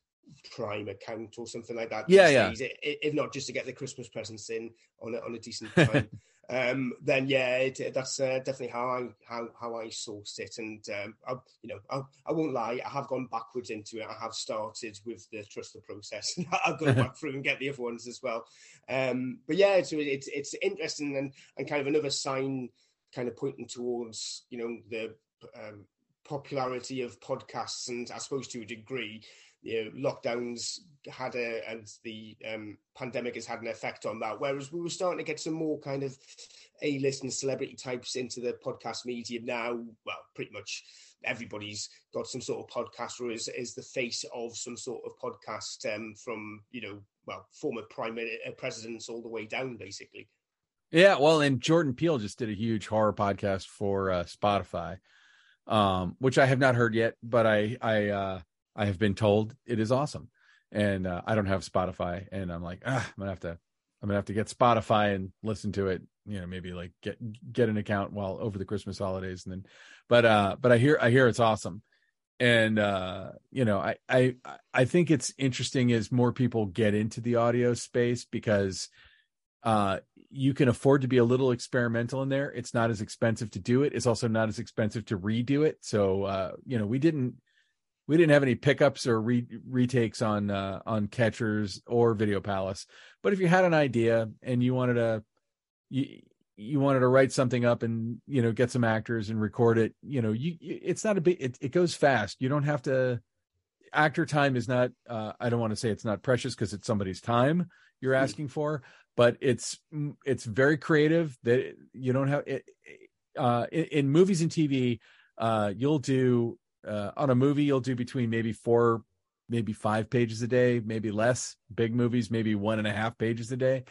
Prime account or something like that. Yeah, yeah. Days, if not just to get the Christmas presents in on a, on a decent time. um, then yeah, it, that's uh, definitely how I how how I sourced it. And um, I, you know, I, I won't lie, I have gone backwards into it. I have started with the Trust the Process. I'll go back through and get the other ones as well. Um, but yeah, so it's it's interesting and and kind of another sign, kind of pointing towards, you know, the um, popularity of podcasts, and I suppose to a degree, you know, lockdowns had a, and the um, pandemic has had an effect on that. Whereas we were starting to get some more kind of A-list and celebrity types into the podcast medium now. Well, pretty much everybody's got some sort of podcast, or is, is the face of some sort of podcast, um, from, you know, well, former prime presidents all the way down, basically. Yeah, well, and Jordan Peele just did a huge horror podcast for uh, Spotify, um, which I have not heard yet, but I, I, uh, I have been told it is awesome. And uh, I don't have Spotify, and I'm like, ah, I'm gonna have to, I'm gonna have to get Spotify and listen to it. You know, maybe like get get an account while over the Christmas holidays, and then, but uh, but I hear I hear it's awesome, and uh, you know, I I I think it's interesting as more people get into the audio space, because uh, you can afford to be a little experimental in there. It's not as expensive to do it. It's also not as expensive to redo it. So uh, you know, we didn't. We didn't have any pickups or re- retakes on uh, on Catchers or Video Palace, but if you had an idea and you wanted to, you you wanted to write something up and, you know, get some actors and record it, you know, you it's not a big. It, it goes fast. You don't have to. Actor time is not. Uh, I don't want to say it's not precious, because it's somebody's time you're asking for, but it's it's very creative. That you don't have it, uh, in, in movies and T V. Uh, you'll do. Uh, on a movie, you'll do between maybe four, maybe five pages a day, maybe less. Big movies, maybe one and a half pages a day.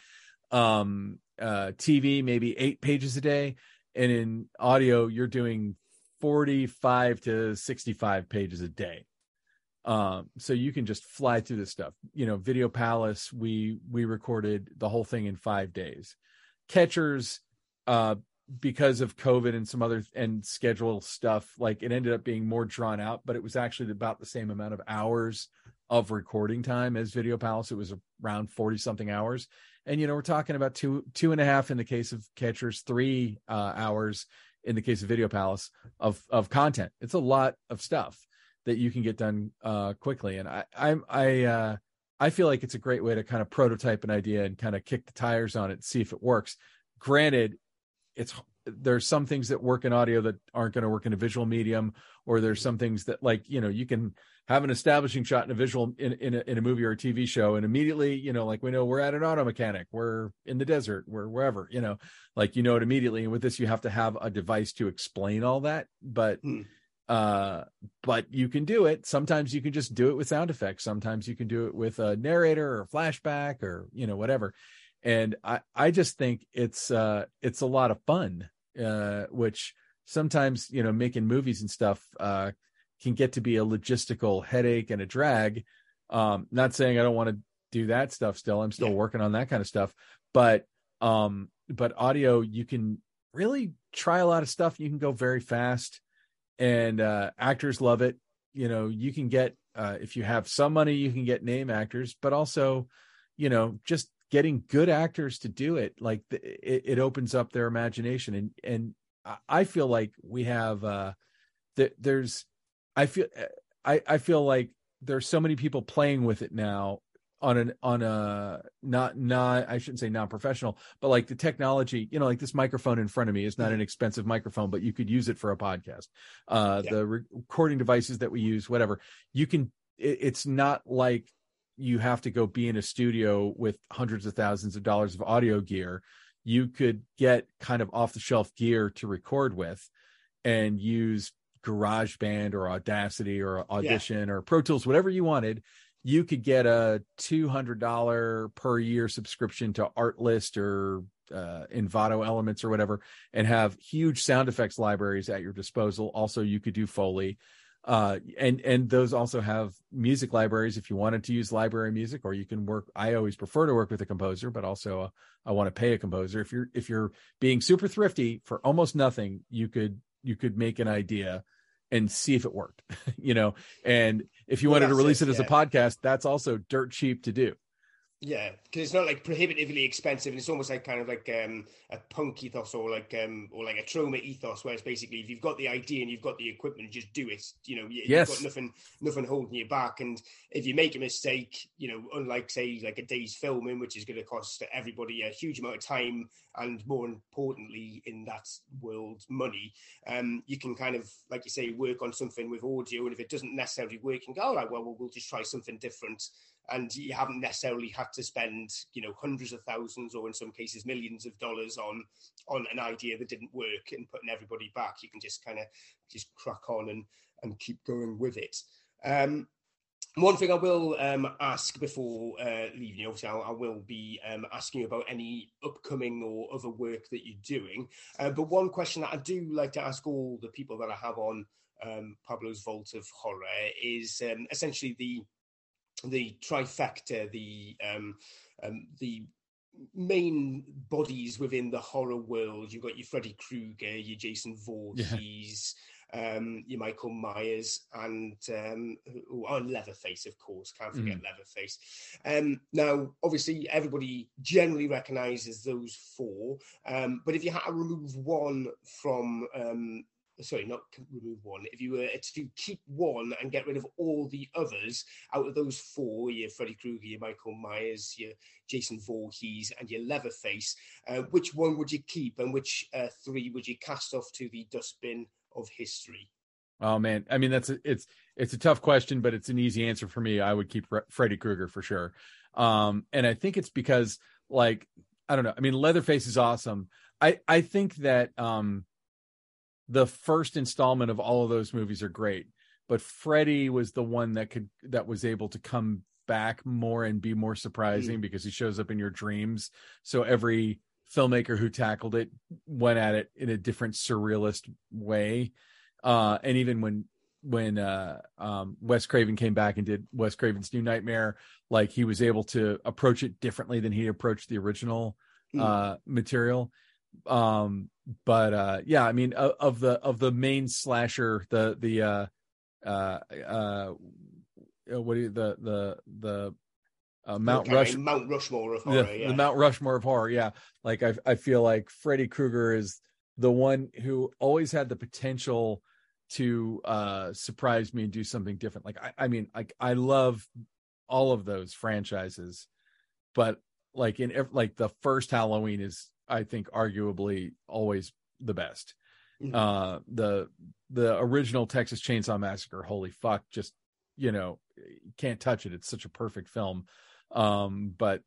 Um, uh, T V, maybe eight pages a day. And in audio, you're doing forty-five to sixty-five pages a day. Um, so you can just fly through this stuff. You know, Video Palace, we we recorded the whole thing in five days. Catchers, uh, because of COVID and some other and schedule stuff, like it ended up being more drawn out, but it was actually about the same amount of hours of recording time as Video Palace. It was around forty something hours. And, you know, we're talking about two, two and a half in the case of Catchers, three uh, hours in the case of Video Palace, of of content. It's a lot of stuff that you can get done uh, quickly. And I I'm I uh, I feel like it's a great way to kind of prototype an idea and kind of kick the tires on it, see if it works. Granted, it's there's some things that work in audio that aren't going to work in a visual medium, or there's some things that, like, you know, you can have an establishing shot in a visual in in a, in a movie or a T V show, and immediately, you know, like we know we're at an auto mechanic, we're in the desert, we're wherever, you know, like, you know it immediately. And with this, you have to have a device to explain all that, but hmm. uh but you can do it. Sometimes you can just do it with sound effects. Sometimes you can do it with a narrator or a flashback or, you know, whatever. And I, I just think it's uh, it's a lot of fun, uh, which sometimes, you know, making movies and stuff uh, can get to be a logistical headache and a drag. Um, not saying I don't want to do that stuff still. I'm still yeah. working on that kind of stuff. But um, but audio, you can really try a lot of stuff. You can go very fast, and uh, actors love it. You know, you can get, uh, if you have some money, you can get name actors, but also, you know, just getting good actors to do it, like the, it, it opens up their imagination. And, and I feel like we have, uh, th- there's, I feel, I, I feel like there's so many people playing with it now on an, on a, not, not, I shouldn't say non-professional, but like the technology, you know, like this microphone in front of me is not an expensive microphone, but you could use it for a podcast. Uh, yeah. The re- recording devices that we use, whatever, you can, it, it's not like you have to go be in a studio with hundreds of thousands of dollars of audio gear. You could get kind of off the shelf gear to record with and use GarageBand or Audacity or Audition yeah. or Pro Tools, whatever you wanted. You could get a two hundred dollars per year subscription to Artlist or uh, Envato Elements or whatever, and have huge sound effects libraries at your disposal. Also, you could do Foley. Uh, and, and those also have music libraries if you wanted to use library music, or you can work. I always prefer to work with a composer, but also uh, I want to pay a composer. If you're, if you're being super thrifty for almost nothing, you could, you could make an idea and see if it worked, you know, and if you well, wanted to release it, it as yeah. a podcast, that's also dirt cheap to do. Yeah, because it's not like prohibitively expensive, and it's almost like kind of like um, a punk ethos or like um, or like a Troma ethos, where it's basically if you've got the idea and you've got the equipment, just do it. You know, you've yes. got nothing nothing holding you back. And if you make a mistake, you know, unlike say like a day's filming, which is going to cost everybody a huge amount of time and more importantly in that world money, um, you can kind of, like you say, work on something with audio, and if it doesn't necessarily work, and go, all right, well, we'll just try something different. And you haven't necessarily had to spend, you know, hundreds of thousands or in some cases millions of dollars on on an idea that didn't work and putting everybody back. You can just kind of just crack on and, and keep going with it. Um, one thing I will um, ask before uh, leaving you, obviously I, I will be um, asking you about any upcoming or other work that you're doing. Uh, but one question that I do like to ask all the people that I have on um, Pablo's Vault of Horror is um, essentially the the trifecta, the um, um, the main bodies within the horror world. You've got your Freddy Krueger, your Jason Voorhees, yeah. um, your Michael Myers, and um, oh, Leatherface, of course. Can't forget mm. Leatherface. Um, now, obviously, everybody generally recognises those four, um, but if you had to remove one from um, sorry, not remove one. If you were to keep one and get rid of all the others out of those four, your Freddy Krueger, your Michael Myers, your Jason Voorhees, and your Leatherface, uh, which one would you keep, and which uh, three would you cast off to the dustbin of history? Oh man, I mean that's a, it's it's a tough question, but it's an easy answer for me. I would keep Re- Freddy Krueger for sure, um, and I think it's because, like, I don't know. I mean, Leatherface is awesome. I I think that. Um, The first installment of all of those movies are great, but Freddy was the one that could that was able to come back more and be more surprising mm. because he shows up in your dreams. So every filmmaker who tackled it went at it in a different surrealist way. Uh, and even when when uh, um, Wes Craven came back and did Wes Craven's New Nightmare, like he was able to approach it differently than he approached the original mm. uh, material. Um, but uh, yeah, I mean, of, of the of the main slasher, the the uh, uh, uh, what do you, the the the uh, Mount okay, Rush Mount Rushmore of horror, the, yeah. the Mount Rushmore of horror, yeah. Like I I feel like Freddy Krueger is the one who always had the potential to uh, surprise me and do something different. Like, I, I mean, like I love all of those franchises, but like in like the first Halloween is, I think, arguably always the best. Mm-hmm. Uh, the the original Texas Chainsaw Massacre, holy fuck, just, you know, can't touch it. It's such a perfect film. Um, but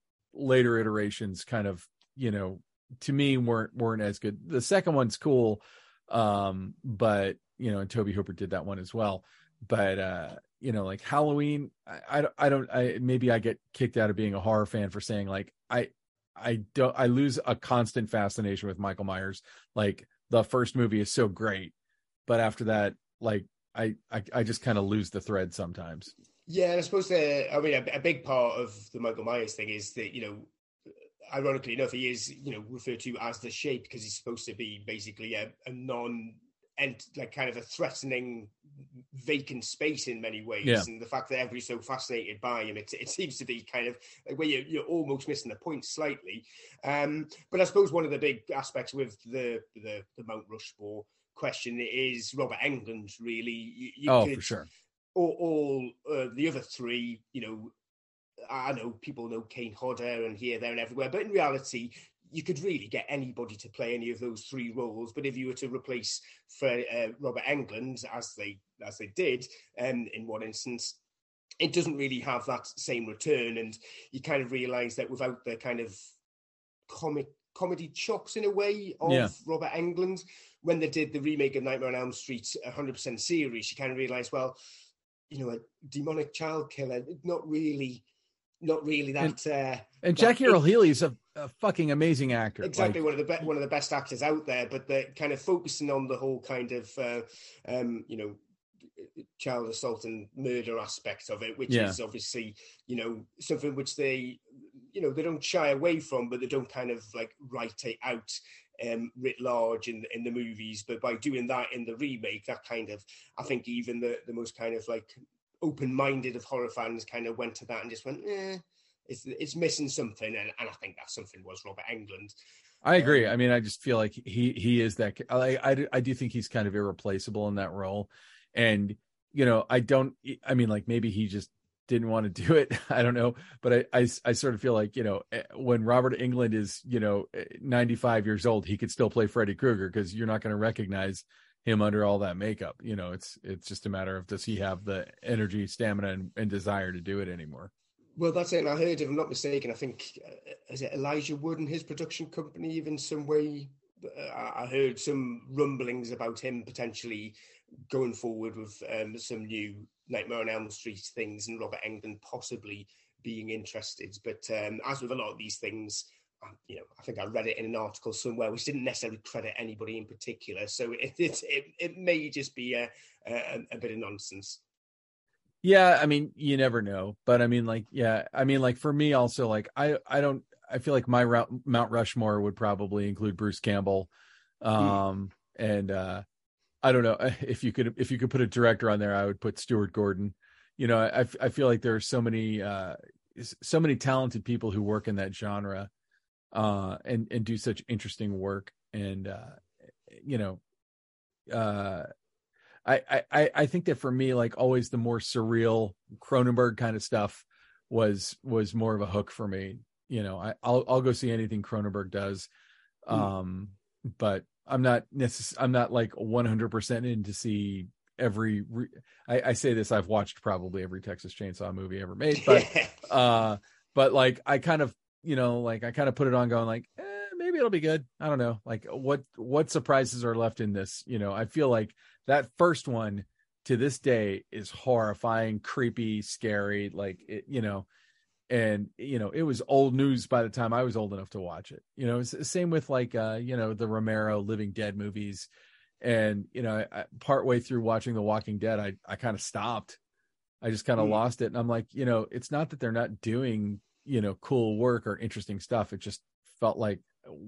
later iterations kind of, you know, to me weren't weren't as good. The second one's cool, um, but you know, and Tobe Hooper did that one as well. But uh, you know, like Halloween, I, I, I don't, I maybe I get kicked out of being a horror fan for saying like I, I don't, I lose a constant fascination with Michael Myers. Like the first movie is so great, but after that, like I, I, I just kind of lose the thread sometimes. Yeah, and I suppose the, I mean, a, a big part of the Michael Myers thing is that, you know, ironically enough, he is, you know, referred to as the Shape because he's supposed to be basically a, a non, and like kind of a threatening vacant space in many ways. Yeah. And the fact that everybody's so fascinated by him, it, it seems to be kind of like where you're, you're almost missing the point slightly. Um, but I suppose one of the big aspects with the the, the Mount Rushmore question is Robert Englund, really. You, you oh, could, for sure. All, all uh, the other three, you know, I know people know Kane Hodder and here, there and everywhere, but in reality, you could really get anybody to play any of those three roles. But if you were to replace for uh, Robert Englund, as they as they did um, in one instance, it doesn't really have that same return. And you kind of realise that without the kind of comic comedy chops in a way of yeah. Robert Englund, when they did the remake of Nightmare on Elm Street one hundred percent series, you kind of realised, well, you know, a demonic child killer, not really... Not really that. And, uh, and Jackie Earle Haley is a, a fucking amazing actor. Exactly, like, one of the be- one of the best actors out there. But they're kind of focusing on the whole kind of, uh, um, you know, child assault and murder aspect of it, which yeah. is obviously, you know, something which they, you know, they don't shy away from, but they don't kind of like write it out um, writ large in in the movies. But by doing that in the remake, that kind of, I think even the the most kind of like open-minded of horror fans kind of went to that and just went, eh, it's it's missing something, and, and I think that something was Robert Englund. I agree. Um, I mean, I just feel like he he is that. I, I I do think he's kind of irreplaceable in that role, and you know, I don't. I mean, like maybe he just didn't want to do it. I don't know, but I I, I sort of feel like, you know, when Robert Englund is, you know, ninety-five years old, he could still play Freddy Krueger because you're not going to recognize him under all that makeup. You know, it's it's just a matter of, does he have the energy, stamina, and, and desire to do it anymore? Well, that's it. And I heard, if I'm not mistaken, I think, uh, is it Elijah Wood and his production company, even some way, uh, I heard some rumblings about him potentially going forward with um, some new Nightmare on Elm Street things, and Robert Englund possibly being interested. But um, as with a lot of these things, you know, I think I read it in an article somewhere which didn't necessarily credit anybody in particular, so it it it, it may just be a, a a bit of nonsense. Yeah, I mean, you never know, but I mean, like, yeah, I mean, like for me, also, like, I I don't, I feel like my Mount Rushmore would probably include Bruce Campbell, um, hmm. and uh, I don't know if you could if you could put a director on there, I would put Stuart Gordon. You know, I I feel like there are so many uh so many talented people who work in that genre. Uh, and, and do such interesting work. And, uh, you know, uh, I, I, I think that for me, like always the more surreal Cronenberg kind of stuff was, was more of a hook for me. You know, I, I'll, I'll go see anything Cronenberg does. Um, mm. But I'm not necess- I'm not like one hundred percent in to see every, re- I, I say this, I've watched probably every Texas Chainsaw movie ever made, but, uh, but like, I kind of, you know, like I kind of put it on going like, eh, maybe it'll be good. I don't know. Like what, what surprises are left in this? You know, I feel like that first one to this day is horrifying, creepy, scary, like it, you know, and, you know, it was old news by the time I was old enough to watch it. You know, it's the same with like, uh, you know, the Romero Living Dead movies. And, you know, I, partway through watching The Walking Dead, I, I kind of stopped. I just kind of mm. lost it. And I'm like, you know, it's not that they're not doing, you know, cool work or interesting stuff. It just felt like,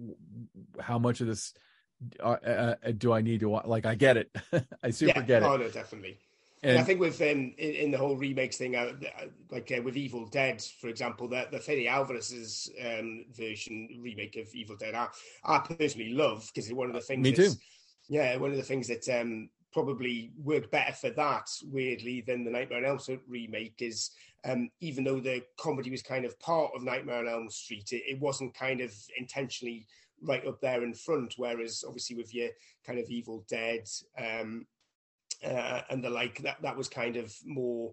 how much of this uh, uh, do I need to watch? Like, I get it. I super yeah, get it. Oh, no, definitely. and I think with um, in, in the whole remakes thing, uh, like uh, with Evil Dead, for example, that the Fede Alvarez's um, version remake of Evil Dead, I, I personally love, because one of the things. Me too. Yeah, one of the things that um, probably worked better for that, weirdly, than the Nightmare on Elm Street remake is, um, even though the comedy was kind of part of Nightmare on Elm Street, it, it wasn't kind of intentionally right up there in front. Whereas, obviously, with your kind of Evil Dead. Um, Uh, and the like, that that was kind of more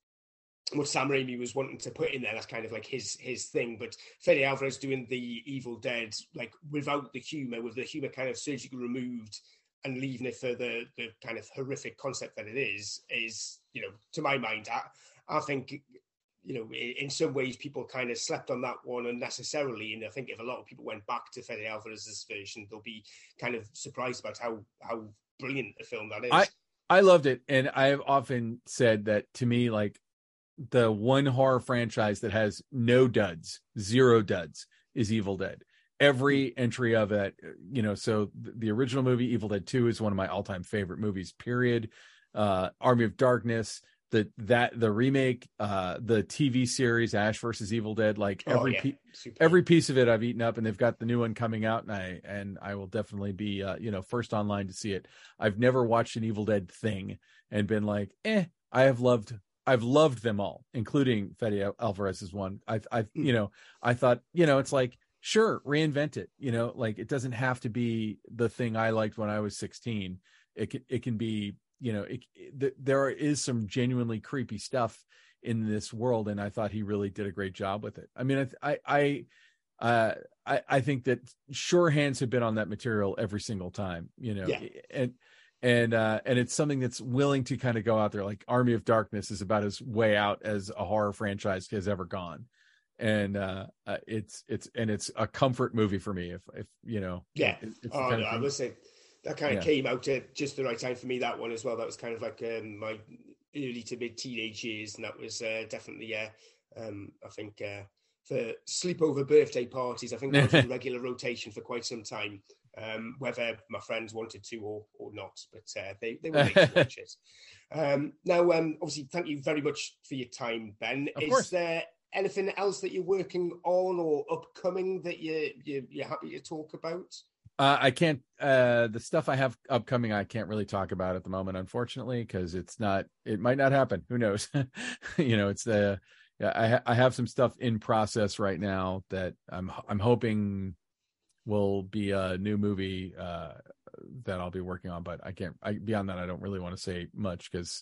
what Sam Raimi was wanting to put in there. That's kind of like his his thing. But Fede Alvarez doing the Evil Dead like without the humor, with the humor kind of surgically removed and leaving it for the the kind of horrific concept that it is, is, you know, to my mind, I, I think, you know, in, in some ways people kind of slept on that one unnecessarily. And I think if a lot of people went back to Fede Alvarez's version, they'll be kind of surprised about how how brilliant a film that is. I- I loved it, and I've often said that, to me, like, the one horror franchise that has no duds, zero duds, is Evil Dead. Every entry of it, you know, so the original movie, Evil Dead two, is one of my all-time favorite movies, period. Uh, Army of Darkness, the that the remake, uh, the T V series Ash versus Evil Dead, like every oh, yeah. pe- every piece of it I've eaten up, and they've got the new one coming out, and I and I will definitely be uh, you know first online to see it. I've never watched an Evil Dead thing and been like, eh. I have loved I've loved them all, including Fede Alvarez's one. I I you know I thought, you know it's like, sure, reinvent it. You know, like, it doesn't have to be the thing I liked when I was sixteen. It can it can be. You know, it, it, there is some genuinely creepy stuff in this world, and I thought he really did a great job with it. I mean, I, I, uh, I, I think that sure hands have been on that material every single time. You know, yeah. and and uh, and it's something that's willing to kind of go out there. Like Army of Darkness is about as way out as a horror franchise has ever gone, and uh, uh, it's it's and it's a comfort movie for me. If if you know, yeah, it, it's oh, kind no, of I would say. That kind of yeah. came out at just the right time for me, that one as well. That was kind of like um, my early to mid teenage years, and that was uh, definitely, yeah, um, I think uh, for sleepover birthday parties, I think that was a regular rotation for quite some time, um, whether my friends wanted to or, or not, but uh, they, they were made to watch it. Um, now, um, obviously, thank you very much for your time, Ben. Of Is course. there anything else that you're working on or upcoming that you, you, you're happy to talk about? Uh, I can't, uh, the stuff I have upcoming, I can't really talk about at the moment, unfortunately, because it's not, it might not happen. Who knows? you know, it's the, yeah, I, ha- I have some stuff in process right now that I'm, I'm hoping will be a new movie, uh, that I'll be working on, but I can't, I, beyond that, I don't really want to say much because,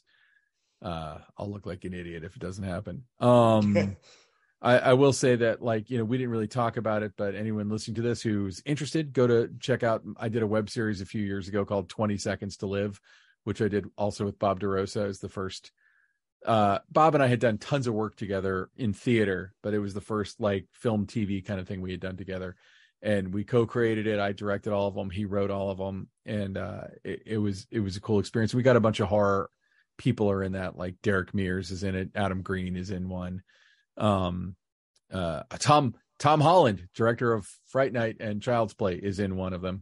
uh, I'll look like an idiot if it doesn't happen. Um, I, I will say that, like, you know, we didn't really talk about it, but anyone listening to this who's interested, go to check out. I did a web series a few years ago called twenty seconds to live, which I did also with Bob DeRosa as the first. Uh, Bob and I had done tons of work together in theater, but it was the first like film T V kind of thing we had done together. And we co-created it. I directed all of them. He wrote all of them. And uh, it, it was, it was a cool experience. We got a bunch of horror people are in that, like Derek Mears is in it. Adam Green is in one. Um, uh, Tom, Tom Holland, director of Fright Night and Child's Play, is in one of them.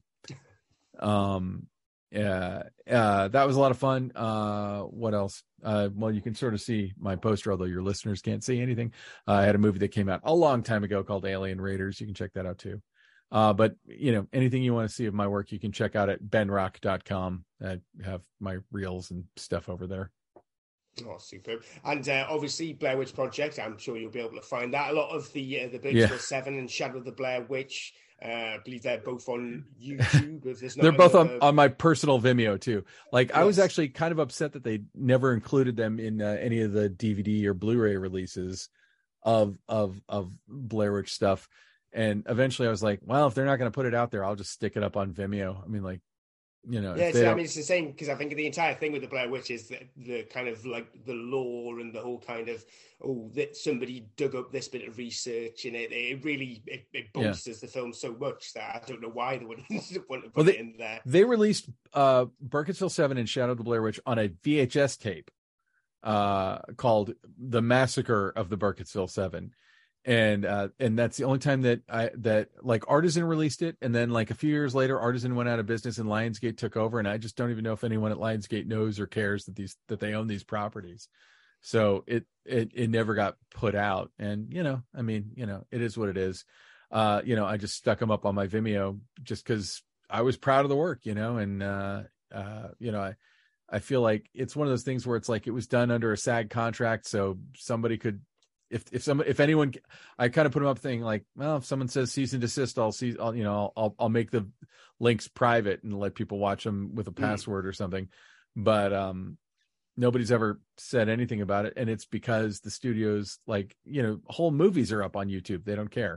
Um, yeah, uh, that was a lot of fun. Uh, what else? Uh, well, you can sort of see my poster, although your listeners can't see anything. Uh, I had a movie that came out a long time ago called Alien Raiders. You can check that out too. Uh, but you know, anything you want to see of my work, you can check out at ben rock dot com. I have my reels and stuff over there. Oh, superb. And uh, obviously, Blair Witch Project, I'm sure you'll be able to find that. A lot of the uh, the Burkittsville yeah. seven and Shadow of the Blair Witch, uh, I believe they're both on YouTube. If there's not they're both on, other... on my personal Vimeo, too. Like, yes. I was actually kind of upset that they never included them in uh, any of the D V D or Blu-ray releases of, of, of Blair Witch stuff. And eventually I was like, well, if they're not going to put it out there, I'll just stick it up on Vimeo. I mean, like, you know, yeah, so, I mean, it's the same because I think the entire thing with the Blair Witch is the, the kind of like the lore and the whole kind of, oh, that somebody dug up this bit of research in it. It really it, it bolsters yeah. the film so much that I don't know why they wouldn't want to put well, they, it in there. They released uh, Burkittsville seven and Shadow of the Blair Witch on a V H S tape uh, called "The Massacre of the Burkittsville seven," And uh, and that's the only time that I that like Artisan released it, and then like a few years later, Artisan went out of business and Lionsgate took over, and I just don't even know if anyone at Lionsgate knows or cares that these that they own these properties. So it it it never got put out, and you know, I mean, you know, it is what it is. Uh, you know, I just stuck them up on my Vimeo just because I was proud of the work, you know, and uh, uh, you know, I I feel like it's one of those things where it's like it was done under a SAG contract, so somebody could. If if some if anyone, I kind of put them up thinking like, well, if someone says cease and desist, I'll see, I'll you know, I'll I'll make the links private and let people watch them with a password mm. or something. But um, nobody's ever said anything about it, and it's because the studios, like, you know, whole movies are up on YouTube. They don't care.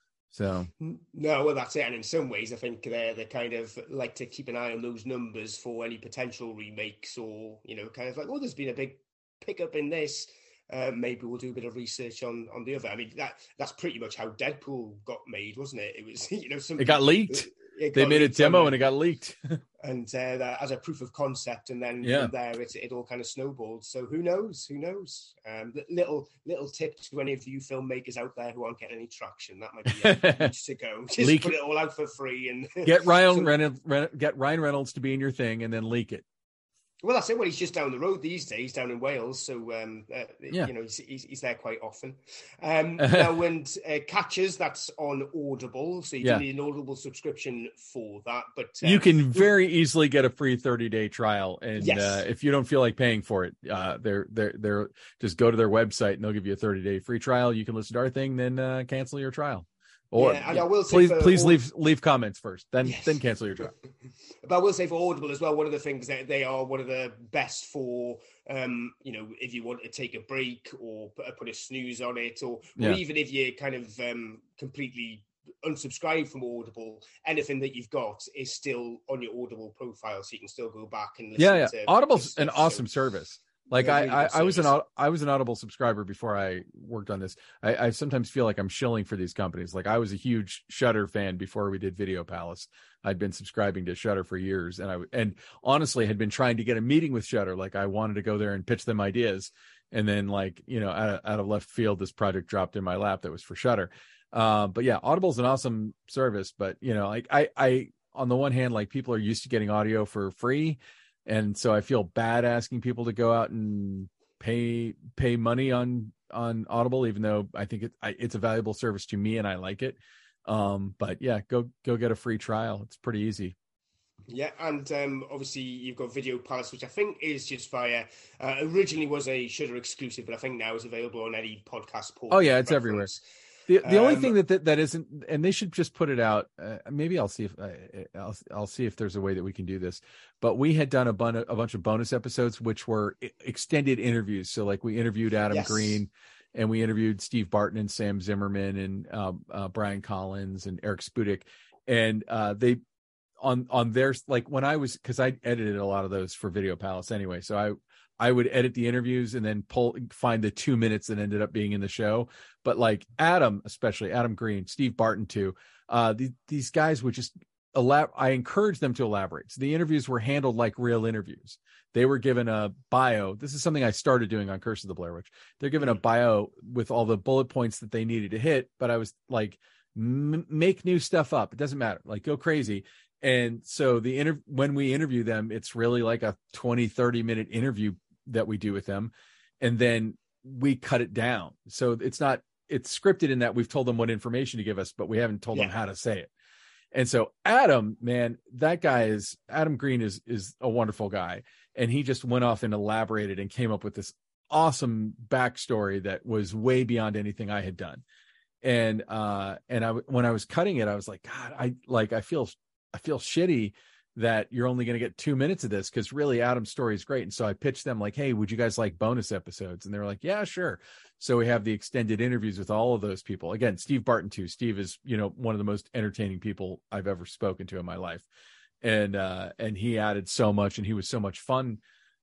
So no, well, that's it. And in some ways, I think they they kind of like to keep an eye on those numbers for any potential remakes, or you know, kind of like, oh, there's been a big pickup in this. Uh, maybe we'll do a bit of research on, on the other. I mean, that that's pretty much how Deadpool got made, wasn't it? It was, you know, some it got leaked. It got they made leaked a demo and it got leaked. and uh, that, as a proof of concept, and then yeah. from there it it all kind of snowballed. So who knows? Who knows? Um, little little tip to any of you filmmakers out there who aren't getting any traction. That might be a weeks to go. Just leak put it. it all out for free and get Ryan so, Reynolds, get Ryan Reynolds to be in your thing, and then leak it. Well, that's it. Well, he's just down the road these days, down in Wales. So, um, uh, yeah. you know, he's, he's, he's there quite often. Um, now, when uh, Catchers, that's on Audible. So you yeah. do need an Audible subscription for that. But uh, you can very easily get a free thirty-day trial. And yes. uh, if you don't feel like paying for it, uh, they're, they're, they're just go to their website and they'll give you a thirty-day free trial. You can listen to our thing, then uh, cancel your trial. Or yeah, and yeah. I will say please, for, please or, leave leave comments first, then yes. then cancel your trial. But I will say for Audible as well, one of the things that they are one of the best for, um, you know, if you want to take a break or put a snooze on it, or, yeah. or even if you kind of um, completely unsubscribe from Audible, anything that you've got is still on your Audible profile, so you can still go back and listen. Yeah, yeah. To Audible's an awesome so, service. Like yeah, I, really I, I was an I was an Audible subscriber before I worked on this. I, I sometimes feel like I'm shilling for these companies. Like I was a huge Shudder fan before we did Video Palace. I'd been subscribing to Shudder for years, and I and honestly had been trying to get a meeting with Shudder. Like I wanted to go there and pitch them ideas, and then like you know out of, out of left field, this project dropped in my lap that was for Shudder. Uh, but yeah, Audible's an awesome service. But you know, like I I on the one hand, like people are used to getting audio for free. And so I feel bad asking people to go out and pay pay money on on Audible, even though I think it, I, it's a valuable service to me and I like it. Um, but yeah, go go get a free trial. It's pretty easy. Yeah, and um, obviously you've got Video Palace, which I think is just via, uh, originally was a Shudder exclusive, but I think now is available on any podcast portal. Oh yeah, it's reference. everywhere. The the um, only thing that, that that isn't, and they should just put it out. Uh, maybe I'll see if uh, I'll I'll see if there's a way that we can do this. But we had done a, bun- a bunch of bonus episodes, which were extended interviews. So like we interviewed Adam yes. Green, and we interviewed Steve Barton and Sam Zimmerman and uh, uh, Brian Collins and Eric Spudik, and uh, they on on their like when I was because I edited a lot of those for Video Palace anyway. So I. I would edit the interviews and then pull, find the two minutes that ended up being in the show. But like Adam, especially Adam Green, Steve Barton too, uh, the, these guys would just elab- I encouraged them to elaborate. So the interviews were handled like real interviews. They were given a bio. This is something I started doing on Curse of the Blair Witch. They're given a bio with all the bullet points that they needed to hit. But I was like, m- make new stuff up. It doesn't matter. Like go crazy. And so the inter- when we interview them, it's really like a twenty, thirty minute interview that we do with them, and then we cut it down. So it's not, it's scripted in that we've told them what information to give us, but we haven't told yeah. them how to say it. And so Adam, man, that guy is, Adam Green is, is a wonderful guy. And he just went off and elaborated and came up with this awesome backstory that was way beyond anything I had done. And, uh, and I, when I was cutting it, I was like, God, I like, I feel, I feel shitty that you're only going to get two minutes of this, because really Adam's story is great. And so I pitched them like, hey, would you guys like bonus episodes? And they were like, yeah, sure. So we have the extended interviews with all of those people. Again, Steve Barton too. Steve is, you know, one of the most entertaining people I've ever spoken to in my life. And, uh, and he added so much, and he was so much fun,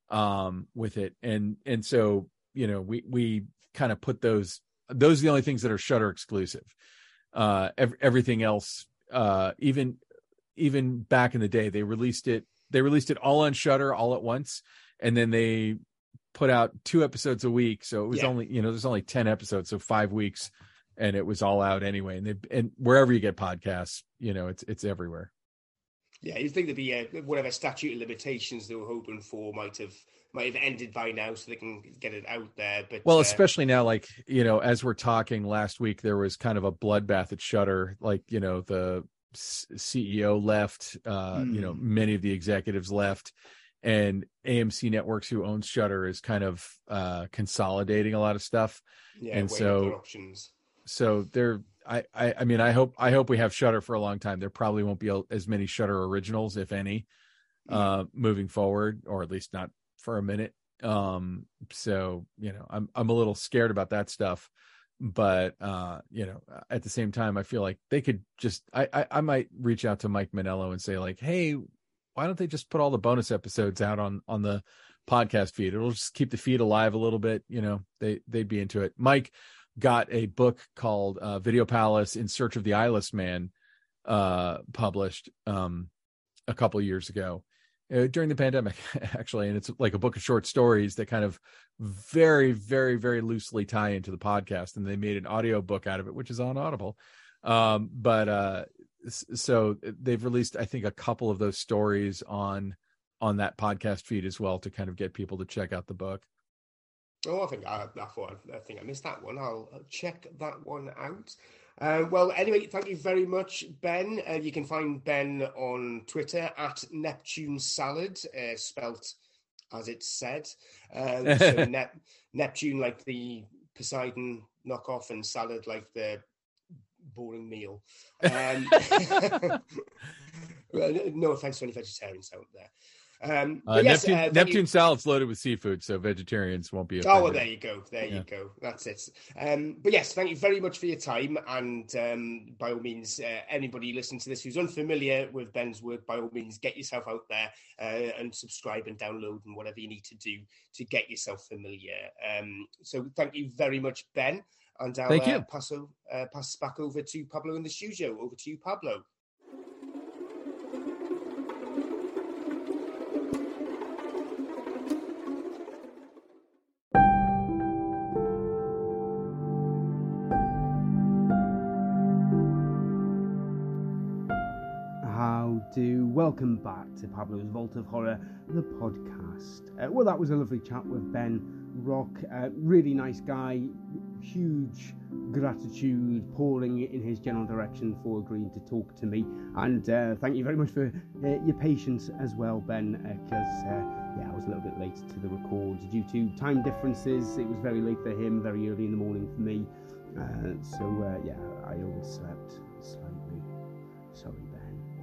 um, with it. And, and so, you know, we, we kind of put those, those are the only things that are Shudder exclusive. Uh, ev- everything else, uh, even, even back in the day, they released it, they released it all on Shudder all at once. And then they put out two episodes a week. So it was yeah. only, you know, there's only ten episodes. So five weeks and it was all out anyway. And they, and wherever you get podcasts, you know, it's it's everywhere. Yeah, you'd think there'd be a, whatever statute of limitations they were hoping for might have might have ended by now, so they can get it out there. But well, uh, especially now, like, you know, as we're talking, last week there was kind of a bloodbath at Shudder. Like, you know, the C E O left, uh, mm. you know, many of the executives left, and A M C Networks, who owns Shudder, is kind of uh, consolidating a lot of stuff. Yeah, and so options. So they're. I, I, I mean, I hope I hope we have Shudder for a long time. There probably won't be as many Shudder originals, if any, uh, moving forward, or at least not for a minute. Um, so, you know, I'm I'm a little scared about that stuff. But, uh, you know, at the same time, I feel like they could just I, I, I might reach out to Mike Manello and say, like, hey, why don't they just put all the bonus episodes out on on the podcast feed? It'll just keep the feed alive a little bit. You know, they they'd be into it. Mike got a book called uh, Video Palace: In Search of the Eyeless Man, uh, published um, a couple of years ago uh, during the pandemic, actually. And it's like a book of short stories that kind of very, very, very loosely tie into the podcast. And they made an audio book out of it, which is on Audible. Um, but uh, so they've released, I think, a couple of those stories on on that podcast feed as well to kind of get people to check out the book. Oh, I think I, I thought I think I missed that one. I'll check that one out. Uh, well, anyway, thank you very much, Ben. Uh, you can find Ben on Twitter at Neptune Salad, uh, spelt as it's said. Uh, so Nep- Neptune, like the Poseidon knockoff, and salad like the boring meal. Um, well, no offense to any vegetarians out there. Um, uh, yes, Neptune, uh, Neptune salad's loaded with seafood, so vegetarians won't be offended. Oh, well, there you go. There yeah. you go. That's it. Um, but yes, thank you very much for your time. And um, by all means, uh, anybody listening to this who's unfamiliar with Ben's work, by all means, get yourself out there uh, and subscribe and download and whatever you need to do to get yourself familiar. Um, so thank you very much, Ben. And I'll thank you. Uh, pass, o- uh, pass back over to Pablo in the studio. Over to you, Pablo. Do welcome back to Pablo's Vault of Horror, the podcast. Uh, well, that was a lovely chat with Ben Rock. Uh, really nice guy. Huge gratitude pouring in his general direction for agreeing to talk to me. And uh, thank you very much for uh, your patience as well, Ben, because uh, uh, yeah, I was a little bit late to the record due to time differences. It was very late for him, very early in the morning for me. Uh, so uh, yeah, I overslept slightly. Sorry, Ben.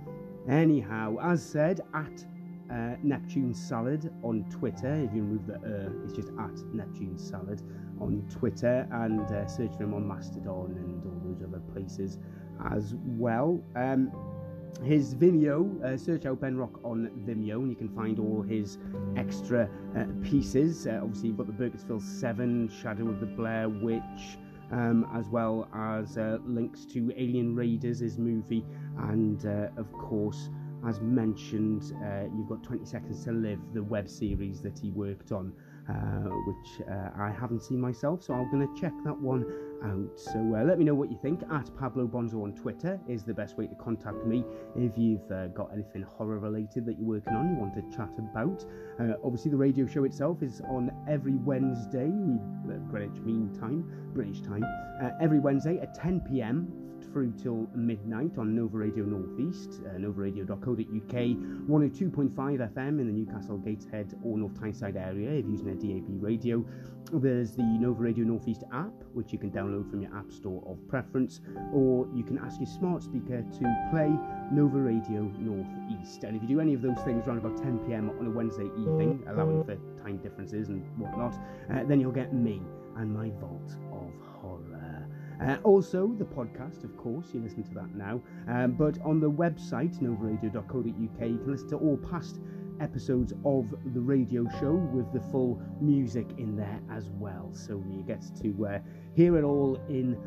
Anyhow, as said, at uh, Neptune Salad on Twitter. If you remove the uh, it's just at Neptune Salad on Twitter, and uh, search for him on Mastodon and all those other places as well. Um, his Vimeo, uh, search out Ben Rock on Vimeo, and you can find all his extra uh, pieces. Uh, obviously, you've got the Burkittsville seven, Shadow of the Blair Witch, Um, as well as uh, links to Alien Raiders, his movie, and uh, of course, as mentioned, uh, you've got twenty seconds to Live, the web series that he worked on, uh, which uh, I haven't seen myself, so I'm going to check that one out. So uh, let me know what you think. At Pablo Bonzo on Twitter is the best way to contact me if you've uh, got anything horror related that you're working on, you want to chat about. Uh, obviously, the radio show itself is on every Wednesday, uh, Greenwich Mean Time, British time, uh, every Wednesday at ten p.m. through till midnight on Nova Radio Northeast, uh, nova radio dot co dot uk, one oh two point five F M in the Newcastle Gateshead or North Tyneside area if you're using a D A B radio. There's the Nova Radio Northeast app, which you can download from your app store of preference, or you can ask your smart speaker to play Nova Radio Northeast. And if you do any of those things around about ten p.m. on a Wednesday evening, allowing for time differences and whatnot, uh, then you'll get me and my Vault of Horror. Uh, also, the podcast, of course, you listen to that now, um, but on the website, nova radio dot co dot uk, you can listen to all past episodes of the radio show with the full music in there as well, so you get to uh, hear it all in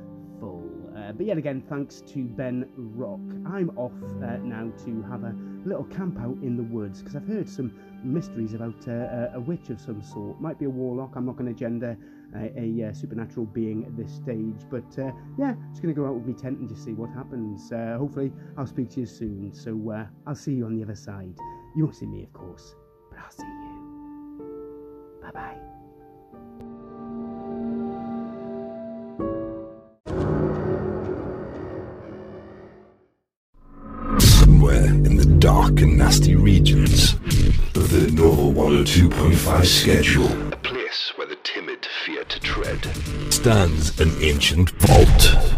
full. Uh, but yet again, thanks to Ben Rock. I'm off uh, now to have a little camp out in the woods, because I've heard some mysteries about uh, a witch of some sort. Might be a warlock. I'm not going to gender uh, a uh, supernatural being at this stage. But uh, yeah, just going to go out with my tent and just see what happens. Uh, hopefully, I'll speak to you soon. So uh, I'll see you on the other side. You won't see me, of course, but I'll see you. Bye-bye. Somewhere in the dark and nasty regions of the Norval one oh two point five schedule, a place where the timid fear to tread, stands an ancient vault.